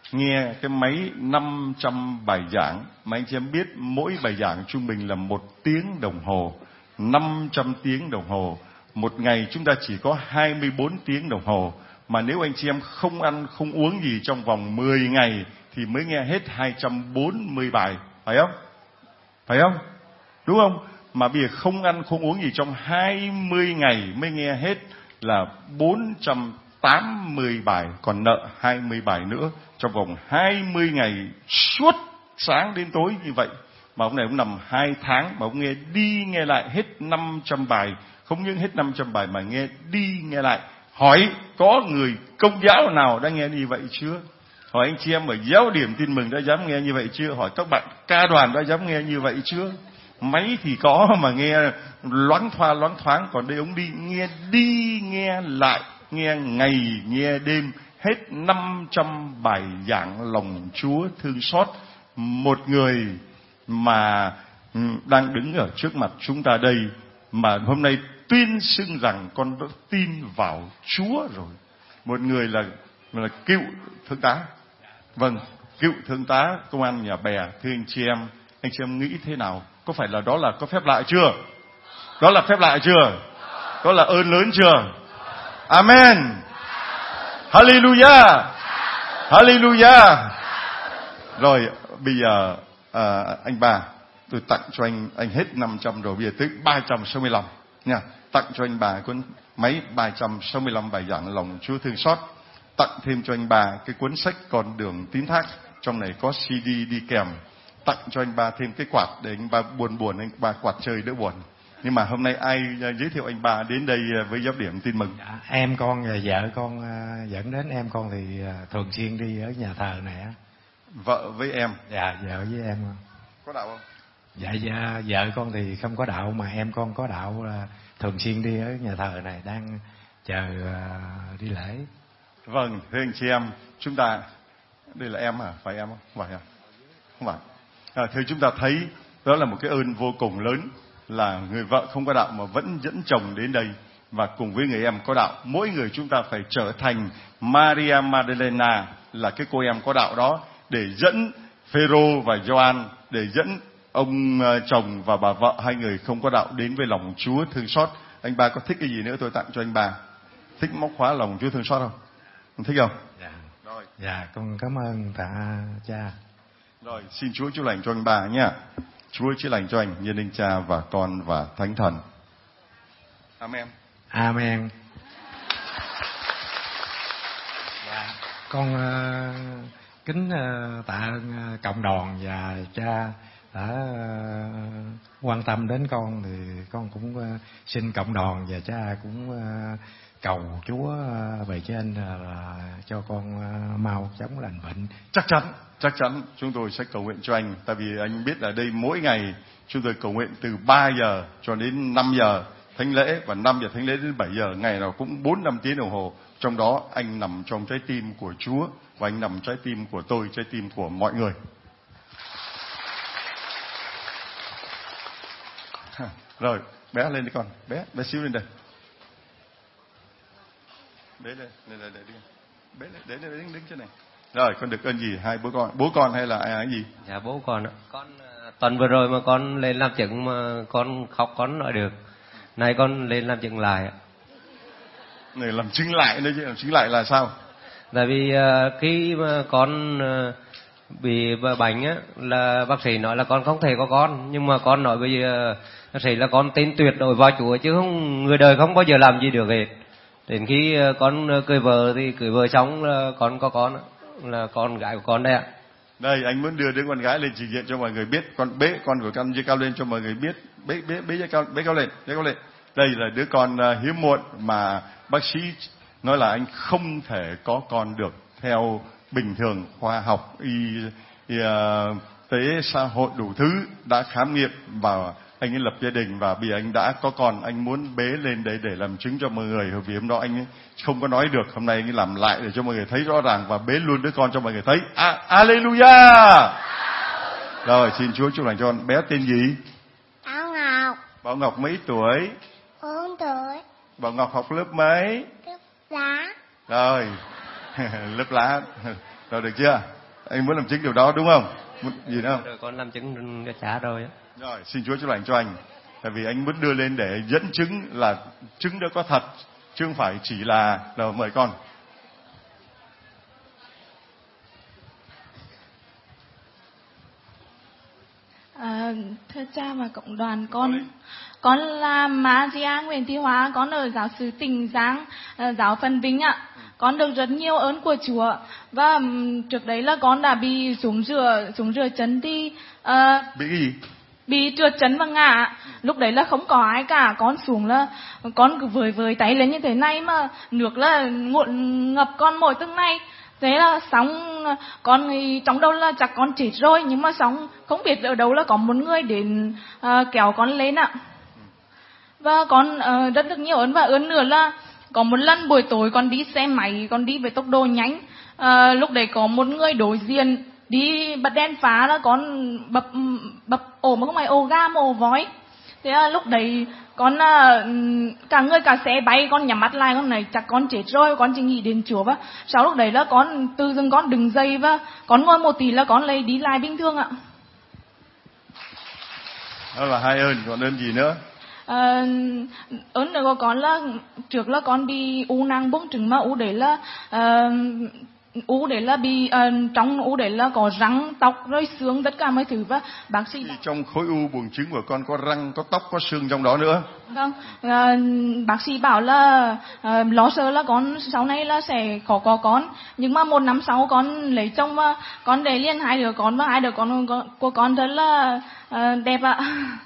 nghe cái máy năm trăm bài giảng, mà anh chị em biết mỗi bài giảng trung bình là một tiếng đồng hồ, năm trăm tiếng đồng hồ. Một ngày chúng ta chỉ có hai mươi bốn tiếng đồng hồ, mà nếu anh chị em không ăn không uống gì trong vòng mười ngày thì mới nghe hết hai trăm bốn mươi bài, phải không? Phải không? Đúng không? Mà bây giờ không ăn không uống gì trong hai mươi ngày mới nghe hết là bốn trăm tám mươi bài, còn nợ hai mươi bài nữa trong vòng hai mươi ngày suốt sáng đến tối như vậy. Mà ông này ông nằm hai tháng mà ông nghe đi nghe lại hết năm trăm bài, không những hết năm trăm bài mà nghe đi nghe lại. Hỏi có người Công giáo nào đã nghe như vậy chưa? Hỏi anh chị em ở giáo điểm Tin Mừng đã dám nghe như vậy chưa? Hỏi các bạn ca đoàn đã dám nghe như vậy chưa? Máy thì có mà nghe loáng thoa loáng thoáng, còn đây ông đi nghe đi nghe lại, nghe ngày nghe đêm, hết năm trăm bài giảng lòng Chúa thương xót. Một người mà đang đứng ở trước mặt chúng ta đây mà hôm nay tuyên xưng rằng con đã tin vào Chúa rồi. Một người là là cựu thượng tá, vâng, cựu thượng tá công an Nhà Bè. Thưa anh chị em, anh chị em nghĩ thế nào? Có phải là đó là có phép lạ chưa? Đó là phép lạ chưa? Đó là ơn lớn chưa? Amen. Hallelujah. Hallelujah. Rồi bây giờ à, anh bà, tôi tặng cho anh anh hết năm trăm rồi, bây giờ tới ba trăm sáu mươi lăm nha. Tặng cho anh bà cuốn máy ba trăm sáu mươi lăm bài giảng lòng Chúa thương xót. Tặng thêm cho anh bà cái cuốn sách Con đường tín thác, trong này có xê đê đi kèm. Tặng cho anh bà thêm cái quạt để anh bà buồn buồn anh bà quạt chơi đỡ buồn. Nhưng mà hôm nay ai giới thiệu anh bà đến đây với giáo điểm Tin Mừng? Dạ, em con và vợ con dẫn đến. Em con thì thường xuyên đi ở nhà thờ này á. Vợ với em? Dạ, vợ với em. Có đạo không? Dạ, dạ, vợ con thì không có đạo, mà em con có đạo, là thường xuyên đi ở nhà thờ này, đang chờ uh, đi lễ. Vâng, thưa anh chị em, chúng ta, đây là em à? Phải em không? Không phải à? Không phải. À, thưa chúng ta thấy đó là một cái ơn vô cùng lớn, là người vợ không có đạo mà vẫn dẫn chồng đến đây, và cùng với người em có đạo. Mỗi người chúng ta phải trở thành Maria Magdalena, là cái cô em có đạo đó, để dẫn Phêrô và Gioan, để dẫn ông chồng và bà vợ, hai người không có đạo, đến với lòng Chúa thương xót. Anh ba có thích cái gì nữa tôi tặng cho anh ba? Thích móc khóa lòng Chúa thương xót không? Anh thích không? Dạ. Rồi. Dạ, con cảm ơn tạ cha. Rồi, xin Chúa chúc lành cho anh ba nhé. Chúa chữa lành cho anh, nhân danh Cha và Con và Thánh Thần. Amen. Amen. Dạ, con uh, kính uh, tạ ơn uh, cộng đoàn và cha đã uh, quan tâm đến con, thì con cũng uh, xin cộng đoàn và cha cũng uh, cầu Chúa uh, về trên uh, là cho con uh, mau chóng lành bệnh. Chắc chắn, chắc chắn chúng tôi sẽ cầu nguyện cho anh, tại vì anh biết là đây mỗi ngày chúng tôi cầu nguyện từ ba giờ cho đến năm giờ thánh lễ, và năm giờ thánh lễ đến bảy giờ, ngày nào cũng bốn năm tiếng đồng hồ. Trong đó anh nằm trong trái tim của Chúa, và anh nằm trái tim của tôi, trái tim của mọi người. Rồi, bé lên đi con, bé, bé xíu lên đây. Bé lên, lên đây, để đi. Bé lên, để đây, đứng đứng trên này. Rồi, con được ơn gì hai bố con? Bố con hay là ai cái gì? Dạ bố con ạ. Con uh, tuần vừa rồi mà con lên làm chứng mà con khóc con nói được. Nay con lên làm chứng lại ạ. Này làm chứng lại đấy chứ, làm chứng lại là sao? Tại vì uh, khi mà con uh, bị bệnh á, là bác sĩ nói là con không thể có con, nhưng mà con nói bây giờ bác sĩ là con tin tuyệt đối vào Chúa, chứ không, người đời không bao giờ làm gì được hết. Đến khi con cưới vợ thì cưới vợ xong là con có con, là con gái của con đây ạ. Đây anh muốn đưa đứa con gái lên trình diện cho mọi người biết. Con bế con của con dây cao lên cho mọi người biết. Bế bế bế dây cao, bế cao lên, bế cao lên. Đây là đứa con uh, hiếm muộn mà bác sĩ nói là anh không thể có con được theo bình thường khoa học y, y uh, tế xã hội đủ thứ đã khám nghiệm, và anh ấy lập gia đình và bây giờ anh đã có con. Anh muốn bế lên đấy để làm chứng cho mọi người, vì hôm đó anh ấy không có nói được, hôm nay anh ấy làm lại để cho mọi người thấy rõ ràng và bế luôn đứa con cho mọi người thấy. À, Alleluia. Rồi xin Chúa chúc lành cho con. Bé tên gì? Bảo Ngọc. Bảo Ngọc mấy tuổi? Bốn tuổi. Bảo Ngọc học lớp mấy? Lớp lá. Rồi lớp lá. Rồi được chưa? Anh muốn làm chứng điều đó đúng không? Muốn gì nữa không? Rồi con làm chứng cho cha rồi á. Rồi, xin Chúa chúc lành cho anh. Tại vì anh muốn đưa lên để dẫn chứng là chứng đó có thật, chứ không phải chỉ là, là mời con. À, thưa cha và cộng đoàn, con con là Maria Nguyễn Thị Hóa, con ở giáo xứ Tỉnh Giang, giáo phận Vinh ạ. Con được rất nhiều ơn của Chúa, và um, trước đấy là con đã bị xuống rửa xuống rửa chân thì uh, bị cái gì? Bị trượt chân và ngã. Lúc đấy là không có ai cả, con xuống là con cứ vời vời tay lên như thế này mà nước là ngộn ngập con mỗi từng này. Thế là xong, con trong đầu là chắc con chết rồi, nhưng mà xong không biết ở đâu là có một người đến uh, kéo con lên ạ. Và con uh, rất được nhiều ơn, và ơn nữa là có một lần buổi tối con đi xe máy, con đi với tốc độ nhanh. Uh, lúc đấy có một người đối diện đi bật đèn phá, là con bập bập ổ mà không phải ổ ga mà ổ vói. Thế là lúc đấy con uh, cả người cả xe bay, con nhắm mắt lại, con này chắc con chết rồi, con chỉ nghĩ đến Chúa. Và sau lúc đấy là con tự dưng con đứng dậy và con ngồi một tí là con lấy đi lại bình thường ạ. Đó là hai ơn, còn ơn gì nữa? À, ơn nữa của con là trước là con bị u nang buồng trứng, mà u đấy là uh, u đấy là bị uh, trong u đấy là có răng, tóc, rồi xương, tất cả mọi thứ. Và bác sĩ thì trong khối u buồng trứng của con có răng, có tóc, có xương trong đó nữa. Vâng, uh, bác sĩ bảo là uh, lo sợ là con sau này là sẽ có có con, nhưng mà một năm sau con lấy chồng và con để liền hai đứa con, và hai đứa con của con rất là uh, đẹp ạ.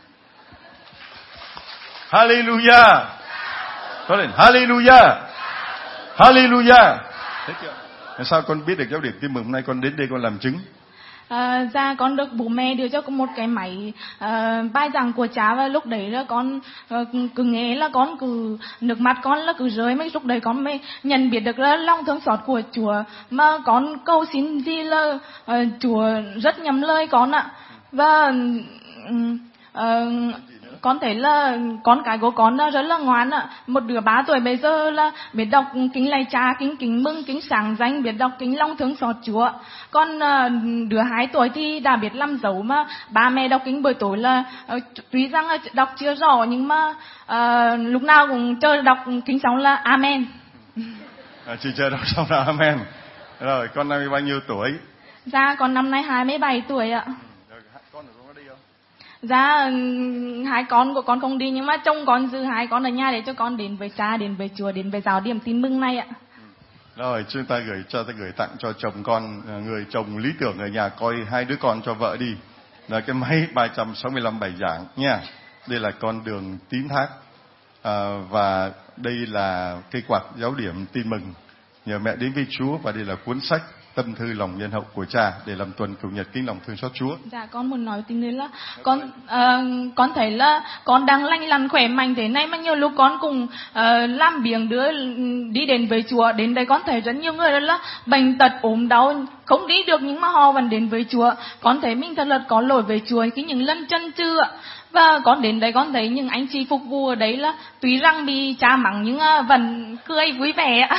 Hallelujah. Có lên Hallelujah. Hallelujah. Thế chưa? Sao con biết được giáo điểm tin mừng hôm nay con đến đây con làm chứng? À, dạ con được bố mẹ đưa cho một cái máy à, bài giảng của cha, và lúc đấy là con à, cứ nghe là con cứ nước mắt con là cứ rơi, mấy lúc đấy con mới nhận biết được là lòng thương xót của Chúa, mà con cầu xin gì là à, Chúa rất nhầm lời con ạ. Và à, con thấy là con cái của con là rất là ngoan ạ. Một đứa ba tuổi bây giờ là biết đọc kính lạy cha, kính kính mừng, kính sáng danh, biết đọc kính long thương xót Chúa. Con đứa hai tuổi thì đã biết làm dấu, mà ba mẹ đọc kính buổi tối là tuy rằng là đọc chưa rõ, nhưng mà uh, lúc nào cũng chờ đọc kính xong là amen. À, chỉ chờ đọc xong là amen. Rồi con năm bao nhiêu tuổi? Dạ con năm nay hai mươi bảy tuổi ạ. Con của con có đi không? Dạ hai con của con không đi, nhưng mà chồng con giữ hai con ở nhà để cho con đến với cha, đến với Chúa, đến với giáo điểm tin mừng này ạ. Rồi chúng ta gửi cho ta gửi tặng cho chồng con, người chồng lý tưởng ở nhà coi hai đứa con cho vợ đi, là cái máy ba trăm sáu mươi lăm bài giảng nha. Đây là con đường tín thác, à, và đây là cây quạt giáo điểm tin mừng nhờ mẹ đến với Chúa, và đây là cuốn sách Tâm thư lòng nhân hậu của cha để làm tuần cửu nhật kính lòng thương xót Chúa. Dạ con muốn nói tin đấy là con uh, con thấy là con đang lành lặn khỏe mạnh thế này, mà nhiều lúc con cùng uh, làm biếng đứa đi đến với Chúa. Đến đây con thấy rất nhiều người là bệnh tật ốm đau không đi được, nhưng mà họ vẫn đến với Chúa. Con thấy mình thật là có lỗi với Chúa khi những lần chân chừ ạ. Và con đến đây con thấy những anh chị phục vụ ở đấy là tuy rằng bị cha mắng nhưng uh, vẫn cười vui vẻ ạ.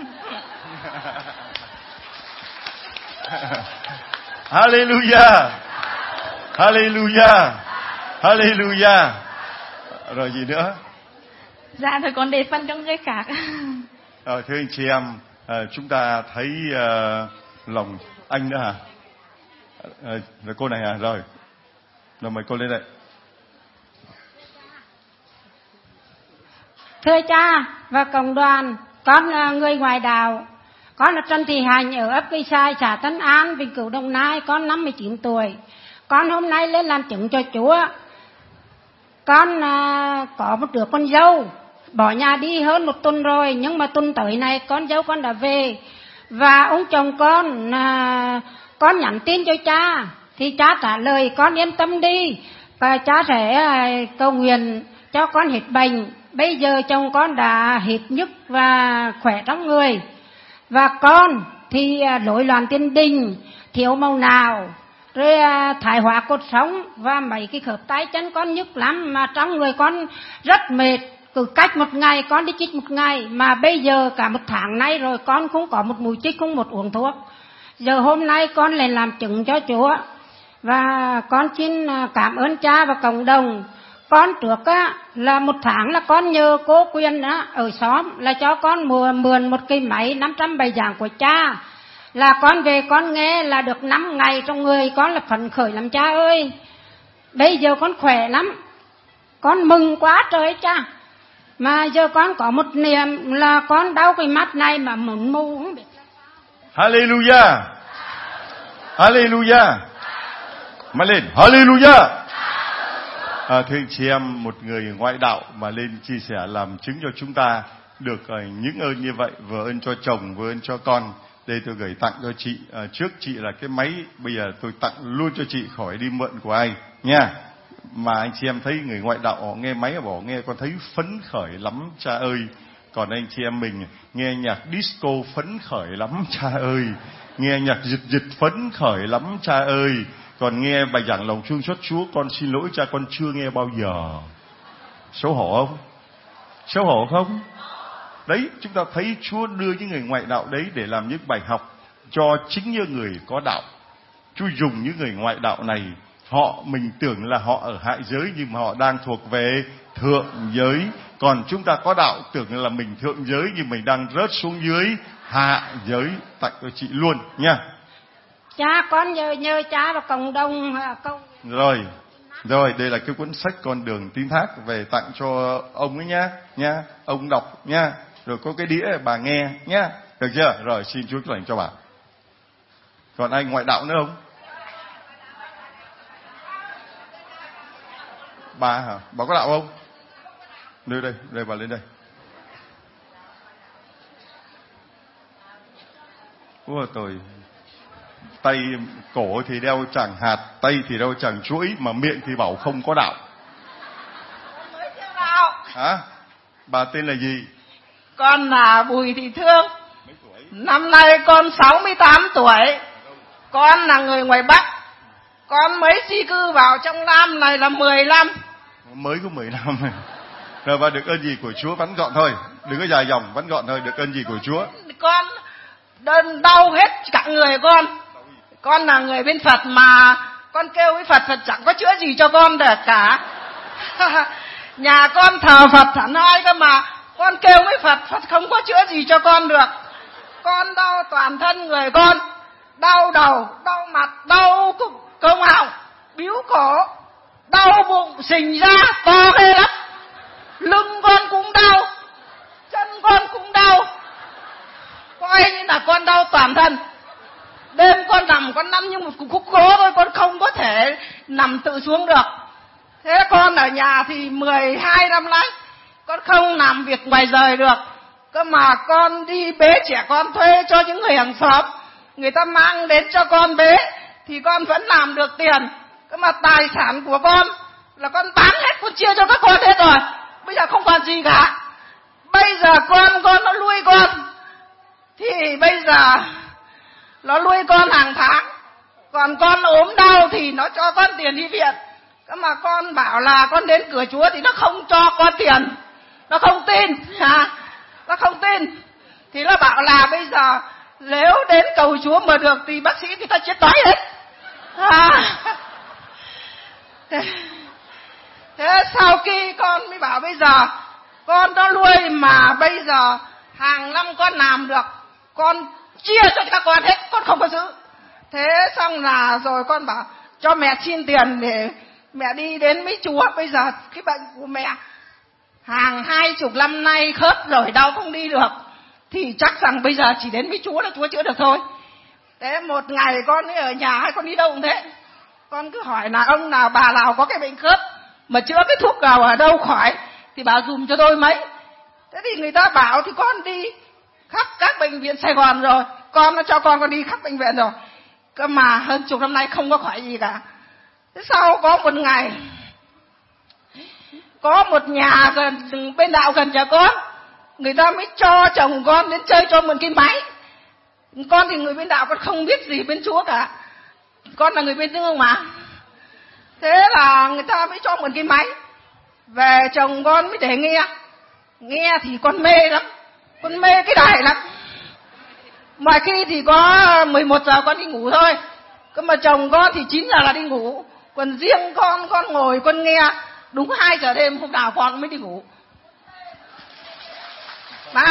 Hallelujah. Hallelujah. Hallelujah. Rồi gì nữa? Dạ thôi con để phân cho người khác. Rồi thưa anh chị em, à, chúng ta thấy à, lòng anh nữa hả? À, rồi cô này hả? Rồi. Rồi mời cô lên đây. Thưa cha và cộng đoàn, con người ngoài đạo, con là Trần Thị Hạnh ở ấp Cây Sai, xã Tân An, Vĩnh Cửu, Đồng Nai. Con năm mươi chín tuổi. Con hôm nay lên làm chứng cho Chúa. Con à, có một đứa con dâu bỏ nhà đi hơn một tuần rồi, nhưng mà tuần tới này con dâu con đã về. Và ông chồng con à, con nhắn tin cho cha thì cha trả lời con yên tâm đi, và cha sẽ à, cầu nguyện cho con hết bệnh. Bây giờ chồng con đã hết nhức và khỏe trong người. Và con thì rối loạn tiền đình, thiếu màu nào, rồi thoái hóa cột sống, và mấy cái khớp tay chân con nhức lắm, mà trong người con rất mệt. Cứ cách một ngày con đi chích một ngày, mà bây giờ cả một tháng nay rồi con không có một mũi chích, không một uống thuốc. Giờ hôm nay con lại làm chứng cho Chúa. Và con xin cảm ơn cha và cộng đồng. Con trước á, là một tháng là con nhờ cô Quyên á, ở xóm là cho con mượn, mượn một cây máy năm trăm bài giảng của cha. Là con về con nghe là được năm ngày trong người con là phấn khởi lắm cha ơi. Bây giờ con khỏe lắm. Con mừng quá trời cha. Mà giờ con có một niềm là con đau cái mắt này mà muốn mù không biết. Hallelujah. Hallelujah. Mà lên Hallelujah. À, thưa anh chị em, một người ngoại đạo mà lên chia sẻ làm chứng cho chúng ta được uh, những ơn như vậy, vừa ơn cho chồng, vừa ơn cho con. Đây tôi gửi tặng cho chị. À, trước chị là cái máy, bây giờ tôi tặng luôn cho chị, khỏi đi mượn của ai nha. Mà anh chị em thấy người ngoại đạo họ nghe máy họ nghe con thấy phấn khởi lắm cha ơi. Còn anh chị em mình nghe nhạc disco phấn khởi lắm cha ơi. Nghe nhạc giật giật phấn khởi lắm cha ơi. Còn nghe bài giảng lòng thương xót Chúa, con xin lỗi cha, con chưa nghe bao giờ. Xấu hổ không? Xấu hổ không? Đấy, chúng ta thấy Chúa đưa những người ngoại đạo đấy để làm những bài học cho chính những người có đạo. Chúa dùng những người ngoại đạo này, họ mình tưởng là họ ở hạ giới nhưng mà họ đang thuộc về thượng giới. Còn chúng ta có đạo tưởng là mình thượng giới nhưng mình đang rớt xuống dưới hạ giới. Tặng cho chị luôn nha. Cha con nhờ nhờ cha và cộng đồng công. Rồi, rồi đây là cái cuốn sách Con đường tín thác về tặng cho ông ấy nhá, nha, ông đọc nha. Rồi có cái đĩa bà nghe nhá, được chưa? Rồi xin Chúa chúc lành cho bà. Còn anh ngoại đạo nữa không? Bà hả? Bà có đạo không? Đưa đây, đây bà lên đây. Ủa tôi tay cổ thì đeo chẳng hạt, tay thì đeo chẳng chuỗi, mà miệng thì bảo không có đạo. Mới theo đạo. Hả? Bà tên là gì? Con là Bùi Thị Thương. Mấy tuổi? Năm nay con sáu mươi tám tuổi. Con là người ngoài Bắc. Con mới di cư vào trong Nam này là mười năm. Mới có mười năm này. Rồi bà được ơn gì của Chúa vắn gọn thôi, đừng có dài dòng, vắn gọn thôi. Được ơn gì của Chúa? Con đơn đau hết cả người con. Con là người bên Phật mà con kêu với Phật, Phật chẳng có chữa gì cho con được cả. Nhà con thờ Phật hẳn hoi cơ mà con kêu với Phật, Phật không có chữa gì cho con được. Con đau toàn thân người con, đau đầu, đau mặt, đau công họng, bíu cổ, đau bụng sình ra to ghê lắm. Lưng con cũng đau, chân con cũng đau, coi như là con đau toàn thân. Đêm con nằm con nằm như một cục khúc gỗ thôi, con không có thể nằm tự xuống được. Thế con ở nhà thì mười hai năm nay con không làm việc ngoài rời được. Cơ mà con đi bế trẻ con thuê cho những người hàng xóm, người ta mang đến cho con bế thì con vẫn làm được tiền. Cơ mà tài sản của con là con bán hết, con chia cho các con hết rồi, bây giờ không còn gì cả. Bây giờ con con nó nuôi con thì bây giờ nó nuôi con hàng tháng. Còn con ốm đau thì nó cho con tiền đi viện. Cơ mà con bảo là con đến cửa Chúa thì nó không cho con tiền, nó không tin à, nó không tin. Thì nó bảo là bây giờ nếu đến cầu Chúa mà được thì bác sĩ người ta chết đói hết à. Thế, thế sau khi con mới bảo bây giờ con nó nuôi mà bây giờ hàng năm con làm được, con chia cho các con hết, con không có giữ. Thế xong là rồi con bảo cho mẹ xin tiền để mẹ đi đến mấy Chúa. Bây giờ cái bệnh của mẹ hàng hai chục năm nay khớp rồi đau không đi được, thì chắc rằng bây giờ chỉ đến mấy Chúa là Chúa chữa được thôi. Thế một ngày con ấy ở nhà hay con đi đâu cũng thế, con cứ hỏi là ông nào bà nào có cái bệnh khớp mà chữa cái thuốc nào ở đâu khỏi thì bà dùm cho tôi mấy. Thế thì người ta bảo thì con đi khắp các bệnh viện Sài Gòn rồi, con nó cho con con đi khắp bệnh viện rồi, cơ mà hơn chục năm nay không có khỏi gì cả. Thế sau có một ngày có một nhà gần bên đạo gần nhà con, người ta mới cho chồng con đến chơi cho một cái máy. Con thì người bên đạo, con không biết gì bên Chúa cả, con là người bên Tương mà. Thế là người ta mới cho một cái máy về, chồng con mới để nghe. Nghe thì con mê lắm, con mê cái đài lắm. Mọi khi thì có mười một giờ con đi ngủ thôi. Cơ mà chồng con thì chín giờ là đi ngủ. Còn riêng con, con ngồi con nghe đúng hai giờ đêm hôm nào con mới đi ngủ. Mà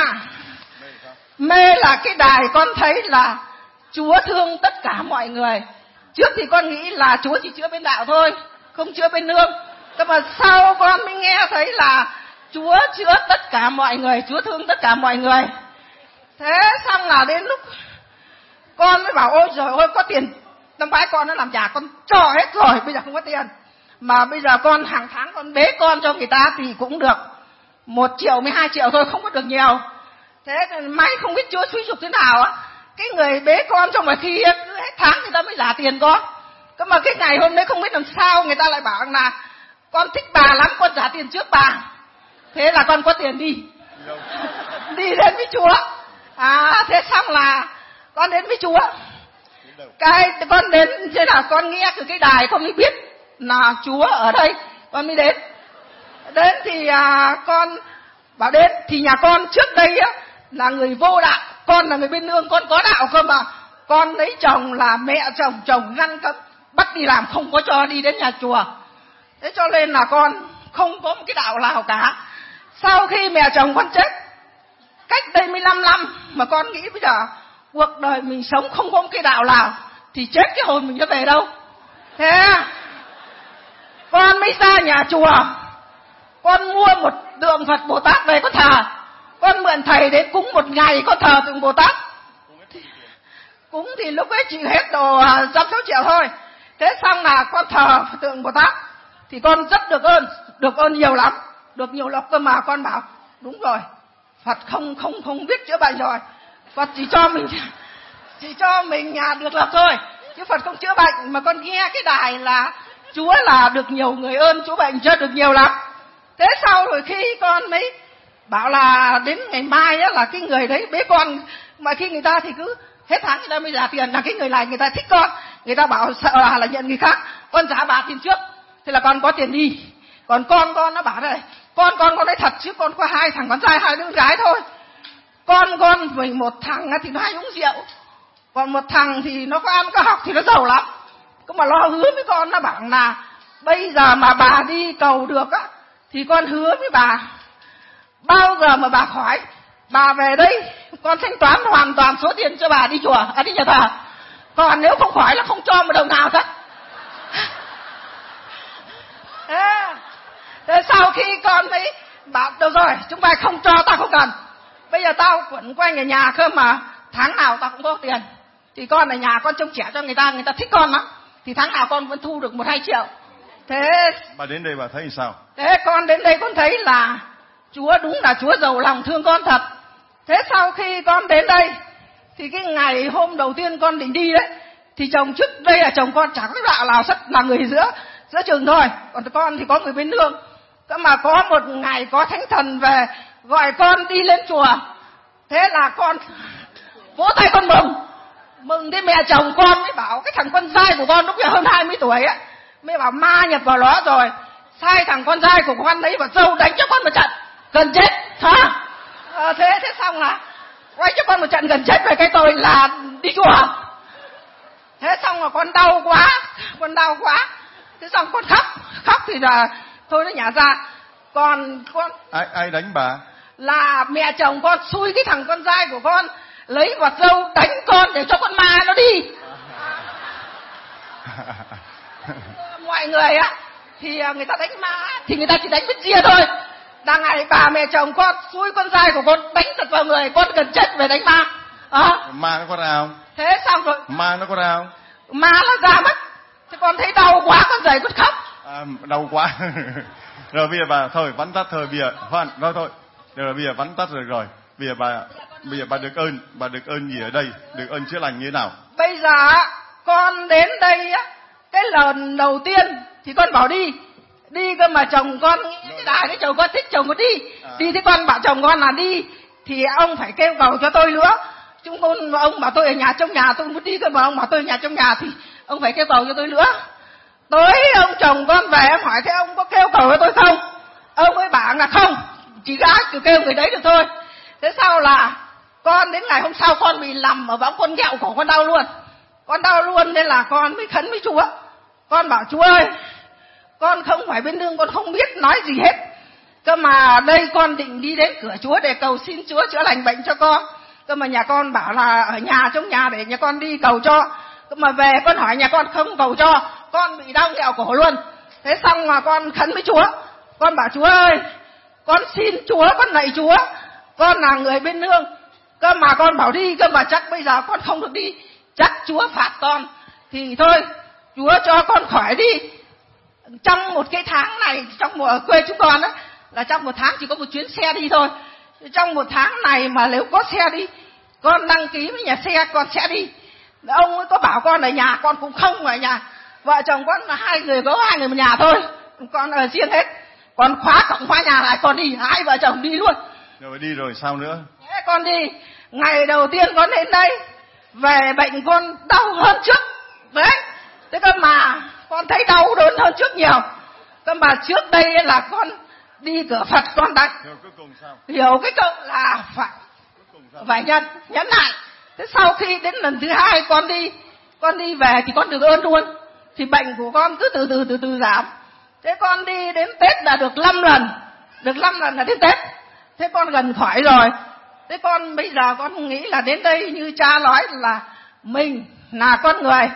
mê là cái đài con thấy là Chúa thương tất cả mọi người. Trước thì con nghĩ là Chúa chỉ chữa bên đạo thôi, không chữa bên nương. Cơ mà sau con mới nghe thấy là Chúa chữa tất cả mọi người, Chúa thương tất cả mọi người. Thế xong là đến lúc con mới bảo ôi trời ơi, có tiền năm ngoái con nó làm giả con cho hết rồi, bây giờ không có tiền. Mà bây giờ con hàng tháng con bế con cho người ta thì cũng được một triệu, mười hai triệu thôi, không có được nhiều. Thế may không biết Chúa xúi giục thế nào á, cái người bế con trong mà khi cứ hết tháng người ta mới trả tiền con. Cơ mà cái ngày hôm đấy không biết làm sao người ta lại bảo là con thích bà lắm, con trả tiền trước bà. Thế là con có tiền đi đi đến với Chúa. À thế xong là con đến với Chúa. Cái con đến thế là con nghe từ cái đài con mới biết là Chúa ở đây, con mới đến. Đến thì à, con bảo đến thì nhà con trước đây á là người vô đạo, con là người bên nương, con có đạo cơ mà. Con lấy chồng là mẹ chồng, chồng ngăn cấm bắt đi làm, không có cho đi đến nhà chùa. Thế cho nên là con không có một cái đạo nào cả. Sau khi mẹ chồng con chết cách đây mười lăm năm mà con nghĩ bây giờ cuộc đời mình sống không có một cái đạo nào thì chết cái hồn mình nó về đâu. Thế con mới ra nhà chùa, con mua một tượng Phật Bồ Tát về con thờ. Con mượn thầy đến cúng một ngày, con thờ tượng Bồ Tát. Cúng thì lúc ấy chỉ hết đồ dăm sáu triệu thôi. Thế xong là con thờ tượng Bồ Tát thì con rất được ơn, được ơn nhiều lắm, được nhiều lộc cơ mà. Con bảo đúng rồi, Phật không không không biết chữa bệnh rồi, Phật chỉ cho mình chỉ cho mình nhà được lộc thôi, chứ Phật không chữa bệnh. Mà con nghe cái đài là Chúa là được nhiều người ơn, chữa bệnh chưa được nhiều lắm. Thế sau rồi khi con mới bảo là đến ngày mai á, là cái người đấy bế con, mà khi người ta thì cứ hết tháng người ta mới trả tiền, là cái người này người ta thích con, người ta bảo sợ là, là nhận người khác, con trả bà tiền trước, thế là con có tiền đi. Còn con con nó bảo này, con con con nói thật chứ con có hai thằng con trai hai đứa gái thôi. Con con mình một thằng thì nó hay uống rượu, còn một thằng thì nó có ăn có học thì nó giàu lắm. Cứ mà lo hứa với con, nó bảo là bây giờ mà bà đi cầu được á thì con hứa với bà, bao giờ mà bà khỏi, bà về đây con thanh toán hoàn toàn số tiền cho bà đi chùa, à đi nhà thờ. Còn nếu không khỏi là không cho một đồng nào hết. Thế, thế sau khi con thấy bảo được rồi, chúng mày không cho tao không cần, bây giờ tao quẩn quanh ở nhà cơ mà tháng nào tao cũng có tiền, thì con ở nhà con trông trẻ cho người ta, người ta thích con lắm, thì tháng nào con vẫn thu được một hai triệu. Thế bà đến đây bà thấy sao? Thế con đến đây con thấy là Chúa đúng là Chúa giàu lòng thương con thật. Thế sau khi con đến đây thì cái ngày hôm đầu tiên con định đi đấy, thì chồng trước đây là chồng con chẳng có đạo nào, rất là người giữa giữa trường thôi, còn con thì có người bên nương. Cơ mà có một ngày có thánh thần về gọi con đi lên chùa, thế là con vỗ tay con mừng mừng. Thế mẹ chồng con mới bảo cái thằng con trai của con lúc giờ hơn hai mươi tuổi ấy, mới bảo ma nhập vào nó rồi, sai thằng con trai của con đấy vào dâu đánh cho con một trận gần chết hả? À, thế thế xong là quay cho con một trận gần chết về cái tôi là đi chùa. Thế xong là con đau quá, con đau quá, thế xong con khóc khóc thì là thôi nó nhả ra. Còn con ai ai đánh bà? Là mẹ chồng con xui cái thằng con trai của con lấy vạt dâu đánh con để cho con ma nó đi. Mọi người á thì người ta đánh ma thì người ta chỉ đánh với chia thôi. Đằng ngày bà mẹ chồng con xui con trai của con đánh thật vào người, con gần chết về đánh ma. À. Ma nó có ra không? Thế xong rồi. Ma nó có ra không? Ma nó ra mất. Thế con thấy đau quá, con dậy con khóc. À, đau quá. Rồi bây giờ bà thôi vắn tắt thôi, bây giờ khoan nói thôi. Rồi bây giờ vắn tắt rồi rồi. Bây giờ bà bây giờ bà được ơn, bà được ơn gì ở đây? Được ơn chữa lành như thế nào? Bây giờ con đến đây á, cái lần đầu tiên thì con bảo đi. Đi cơ mà chồng con nghĩ cái đài đấy, chồng con thích chồng con đi. À. Đi thế con bảo chồng con là đi thì ông phải kêu cầu cho tôi nữa. Chúng con ông bảo tôi ở nhà trong nhà tôi muốn đi cơ mà ông bảo tôi ở nhà trong nhà thì ông phải kêu cầu cho tôi nữa. Tới ông chồng con về em hỏi thế ông có kêu cầu cho tôi không? Ông ấy bảo là không, chỉ gái cứ kêu người đấy được thôi. Thế sau là Con đến ngày hôm sau con bị nằm ở võng, con ghẹo cổ, con đau luôn. Con đau luôn nên là con mới khấn với Chúa. Con bảo Chúa ơi, con không phải bên nương, con không biết nói gì hết. Cơ mà đây con định đi đến cửa Chúa để cầu xin Chúa chữa lành bệnh cho con. Cơ mà nhà con bảo là ở nhà, trong nhà để nhà con đi cầu cho. Cơ mà về con hỏi nhà con không cầu cho, con bị đau ghẹo cổ luôn. Thế xong mà con khấn với Chúa. Con bảo Chúa ơi, con xin Chúa, con lạy Chúa, con là người bên nương. Cơ mà con bảo đi, cơ mà chắc bây giờ con không được đi, chắc Chúa phạt con. Thì thôi, Chúa cho con khỏi đi. Trong một cái tháng này, trong một, ở quê chúng con á, là trong một tháng chỉ có một chuyến xe đi thôi. Trong một tháng này mà nếu có xe đi, con đăng ký với nhà xe, con sẽ đi. Ông ấy có bảo con ở nhà, con cũng không ở nhà. Vợ chồng con là hai người, có hai người một nhà thôi, con ở riêng hết. Con khóa cổng khóa nhà lại, con đi, hai vợ chồng đi luôn. Rồi đi rồi sao nữa? Thế con đi, ngày đầu tiên con đến đây, về bệnh con đau hơn trước. Đấy, thế cơ mà con thấy đau đớn hơn trước nhiều. Cơ mà trước đây là con đi cửa Phật, con đã Rồi cuối cùng sao? hiểu cái câu là phải phải nhận nhẫn nại. Thế sau khi đến lần thứ hai con đi, con đi về thì con được ơn luôn. Thì bệnh của con cứ từ từ từ từ giảm. Thế con đi đến Tết là được năm lần, được năm lần là đến Tết. Thế con gần khỏi rồi. Thế con bây giờ con nghĩ là đến đây như cha nói là mình là con người,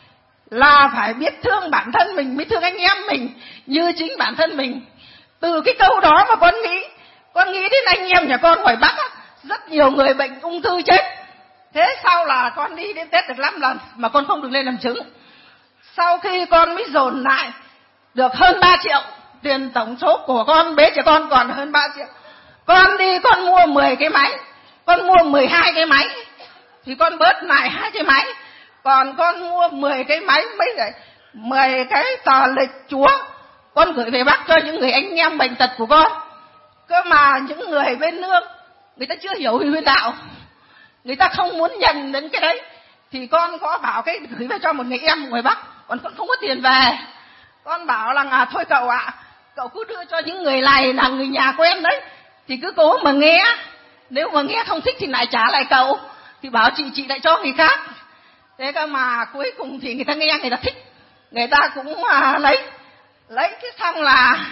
là phải biết thương bản thân mình, biết thương anh em mình như chính bản thân mình. Từ cái câu đó mà con nghĩ, con nghĩ đến anh em nhà con ngoài Bắc á, rất nhiều người bệnh ung thư chết. Thế sau là con đi đến Tết được năm lần mà con không được lên làm chứng. Sau khi con mới dồn lại được hơn ba triệu, tiền tổng số của con bế trẻ con còn hơn ba triệu. Con đi con mua mười cái máy, con mua mười hai cái máy, thì con bớt lại hai cái máy. Còn con mua mười cái máy, mấy cái mười cái tờ lịch Chúa, con gửi về Bắc cho những người anh em bệnh tật của con. Cơ mà những người bên nương, người ta chưa hiểu huyền đạo, người ta không muốn nhận đến cái đấy. Thì con có bảo cái gửi về cho một người em ngoài Bắc, còn con không có tiền về. Con bảo là à, thôi cậu ạ, à, cậu cứ đưa cho những người này là người nhà quen đấy, thì cứ cố mà nghe. Nếu mà nghe không thích thì lại trả lại cậu. Thì bảo chị, chị lại cho người khác. Thế cơ mà cuối cùng thì người ta nghe, người ta thích, người ta cũng à, lấy. Lấy cái xong là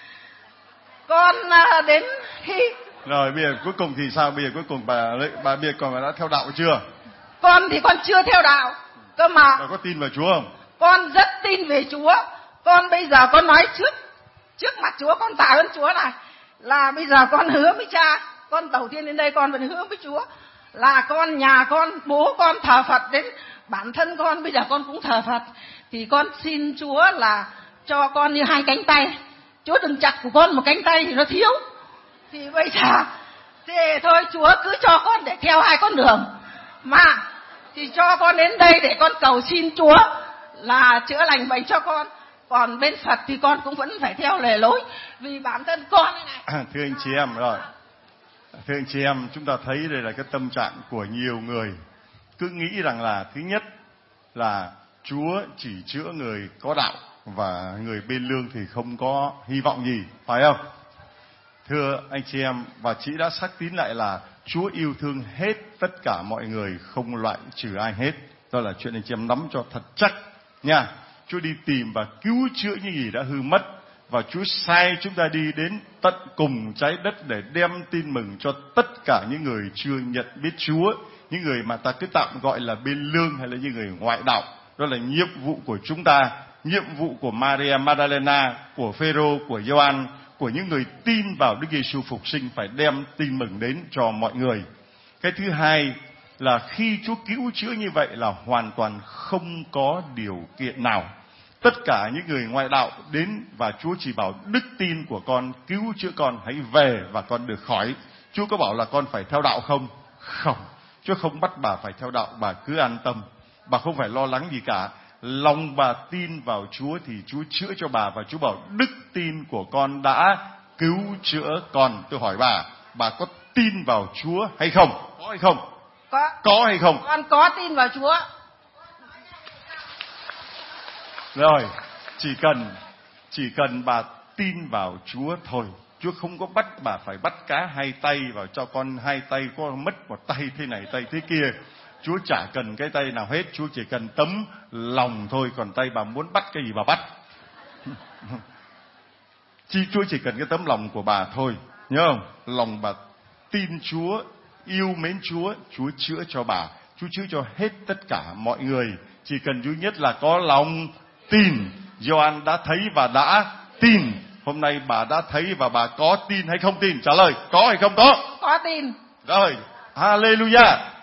con à, đến khi... Rồi bây giờ cuối cùng thì sao? Bây giờ cuối cùng bà bà bây giờ còn bà đã theo đạo chưa? Con thì con chưa theo đạo. Cơ mà bà có tin vào Chúa không? Con rất tin về Chúa. Con bây giờ con nói trước trước mặt Chúa, con tạ ơn Chúa này, là bây giờ con hứa với cha, con đầu tiên đến đây con vẫn hứa với Chúa là con, nhà con, bố con thờ Phật, đến bản thân con bây giờ con cũng thờ Phật. Thì con xin Chúa là cho con như hai cánh tay. Chúa đừng chặt của con một cánh tay thì nó thiếu. Thì bây giờ thì thôi Chúa cứ cho con để theo hai con đường. Mà thì cho con đến đây để con cầu xin Chúa là chữa lành bệnh cho con. Còn bên Phật thì con cũng vẫn phải theo lề lối, vì bản thân con này, này. À, thưa anh chị em, rồi thưa anh chị em, chúng ta thấy đây là cái tâm trạng của nhiều người cứ nghĩ rằng là thứ nhất là Chúa chỉ chữa người có đạo và người bên lương thì không có hy vọng gì, phải không? Thưa anh chị em, và chị đã xác tín lại là Chúa yêu thương hết tất cả mọi người, không loại trừ ai hết. Đó là chuyện anh chị em nắm cho thật chắc nha. Chúa đi tìm và cứu chữa những gì đã hư mất, và Chúa sai chúng ta đi đến tận cùng trái đất để đem tin mừng cho tất cả những người chưa nhận biết Chúa, những người mà ta cứ tạm gọi là bên lương hay là những người ngoại đạo. Đó là nhiệm vụ của chúng ta, nhiệm vụ của Maria Magdalena, của Phêrô, của Gioan, của những người tin vào Đức Giêsu phục sinh, phải đem tin mừng đến cho mọi người. Cái thứ hai là khi Chúa cứu chữa như vậy là hoàn toàn không có điều kiện nào. Tất cả những người ngoại đạo đến và Chúa chỉ bảo đức tin của con cứu chữa con, hãy về và con được khỏi. Chúa có bảo là con phải theo đạo không? Không. Chúa không bắt bà phải theo đạo, bà cứ an tâm. Bà không phải lo lắng gì cả. Lòng bà tin vào Chúa thì Chúa chữa cho bà, và Chúa bảo đức tin của con đã cứu chữa con. Tôi hỏi bà, bà có tin vào Chúa hay không? Có hay không? Có. Có hay không? Con có tin vào Chúa. Rồi, chỉ cần chỉ cần bà tin vào Chúa thôi, Chúa không có bắt bà phải bắt cá hai tay và cho con hai tay có mất một tay thế này tay thế kia. Chúa chả cần cái tay nào hết, Chúa chỉ cần tấm lòng thôi, còn tay bà muốn bắt cái gì bà bắt. Chi Chúa chỉ cần cái tấm lòng của bà thôi, nhớ không? Lòng bà tin Chúa, yêu mến Chúa, Chúa chữa cho bà, Chúa chữa cho hết tất cả mọi người. Chỉ cần duy nhất là có lòng tin. Gioan đã thấy và đã tin. Hôm nay bà đã thấy và bà có tin hay không tin? Trả lời, có hay không có? Có tin. Rồi, hallelujah.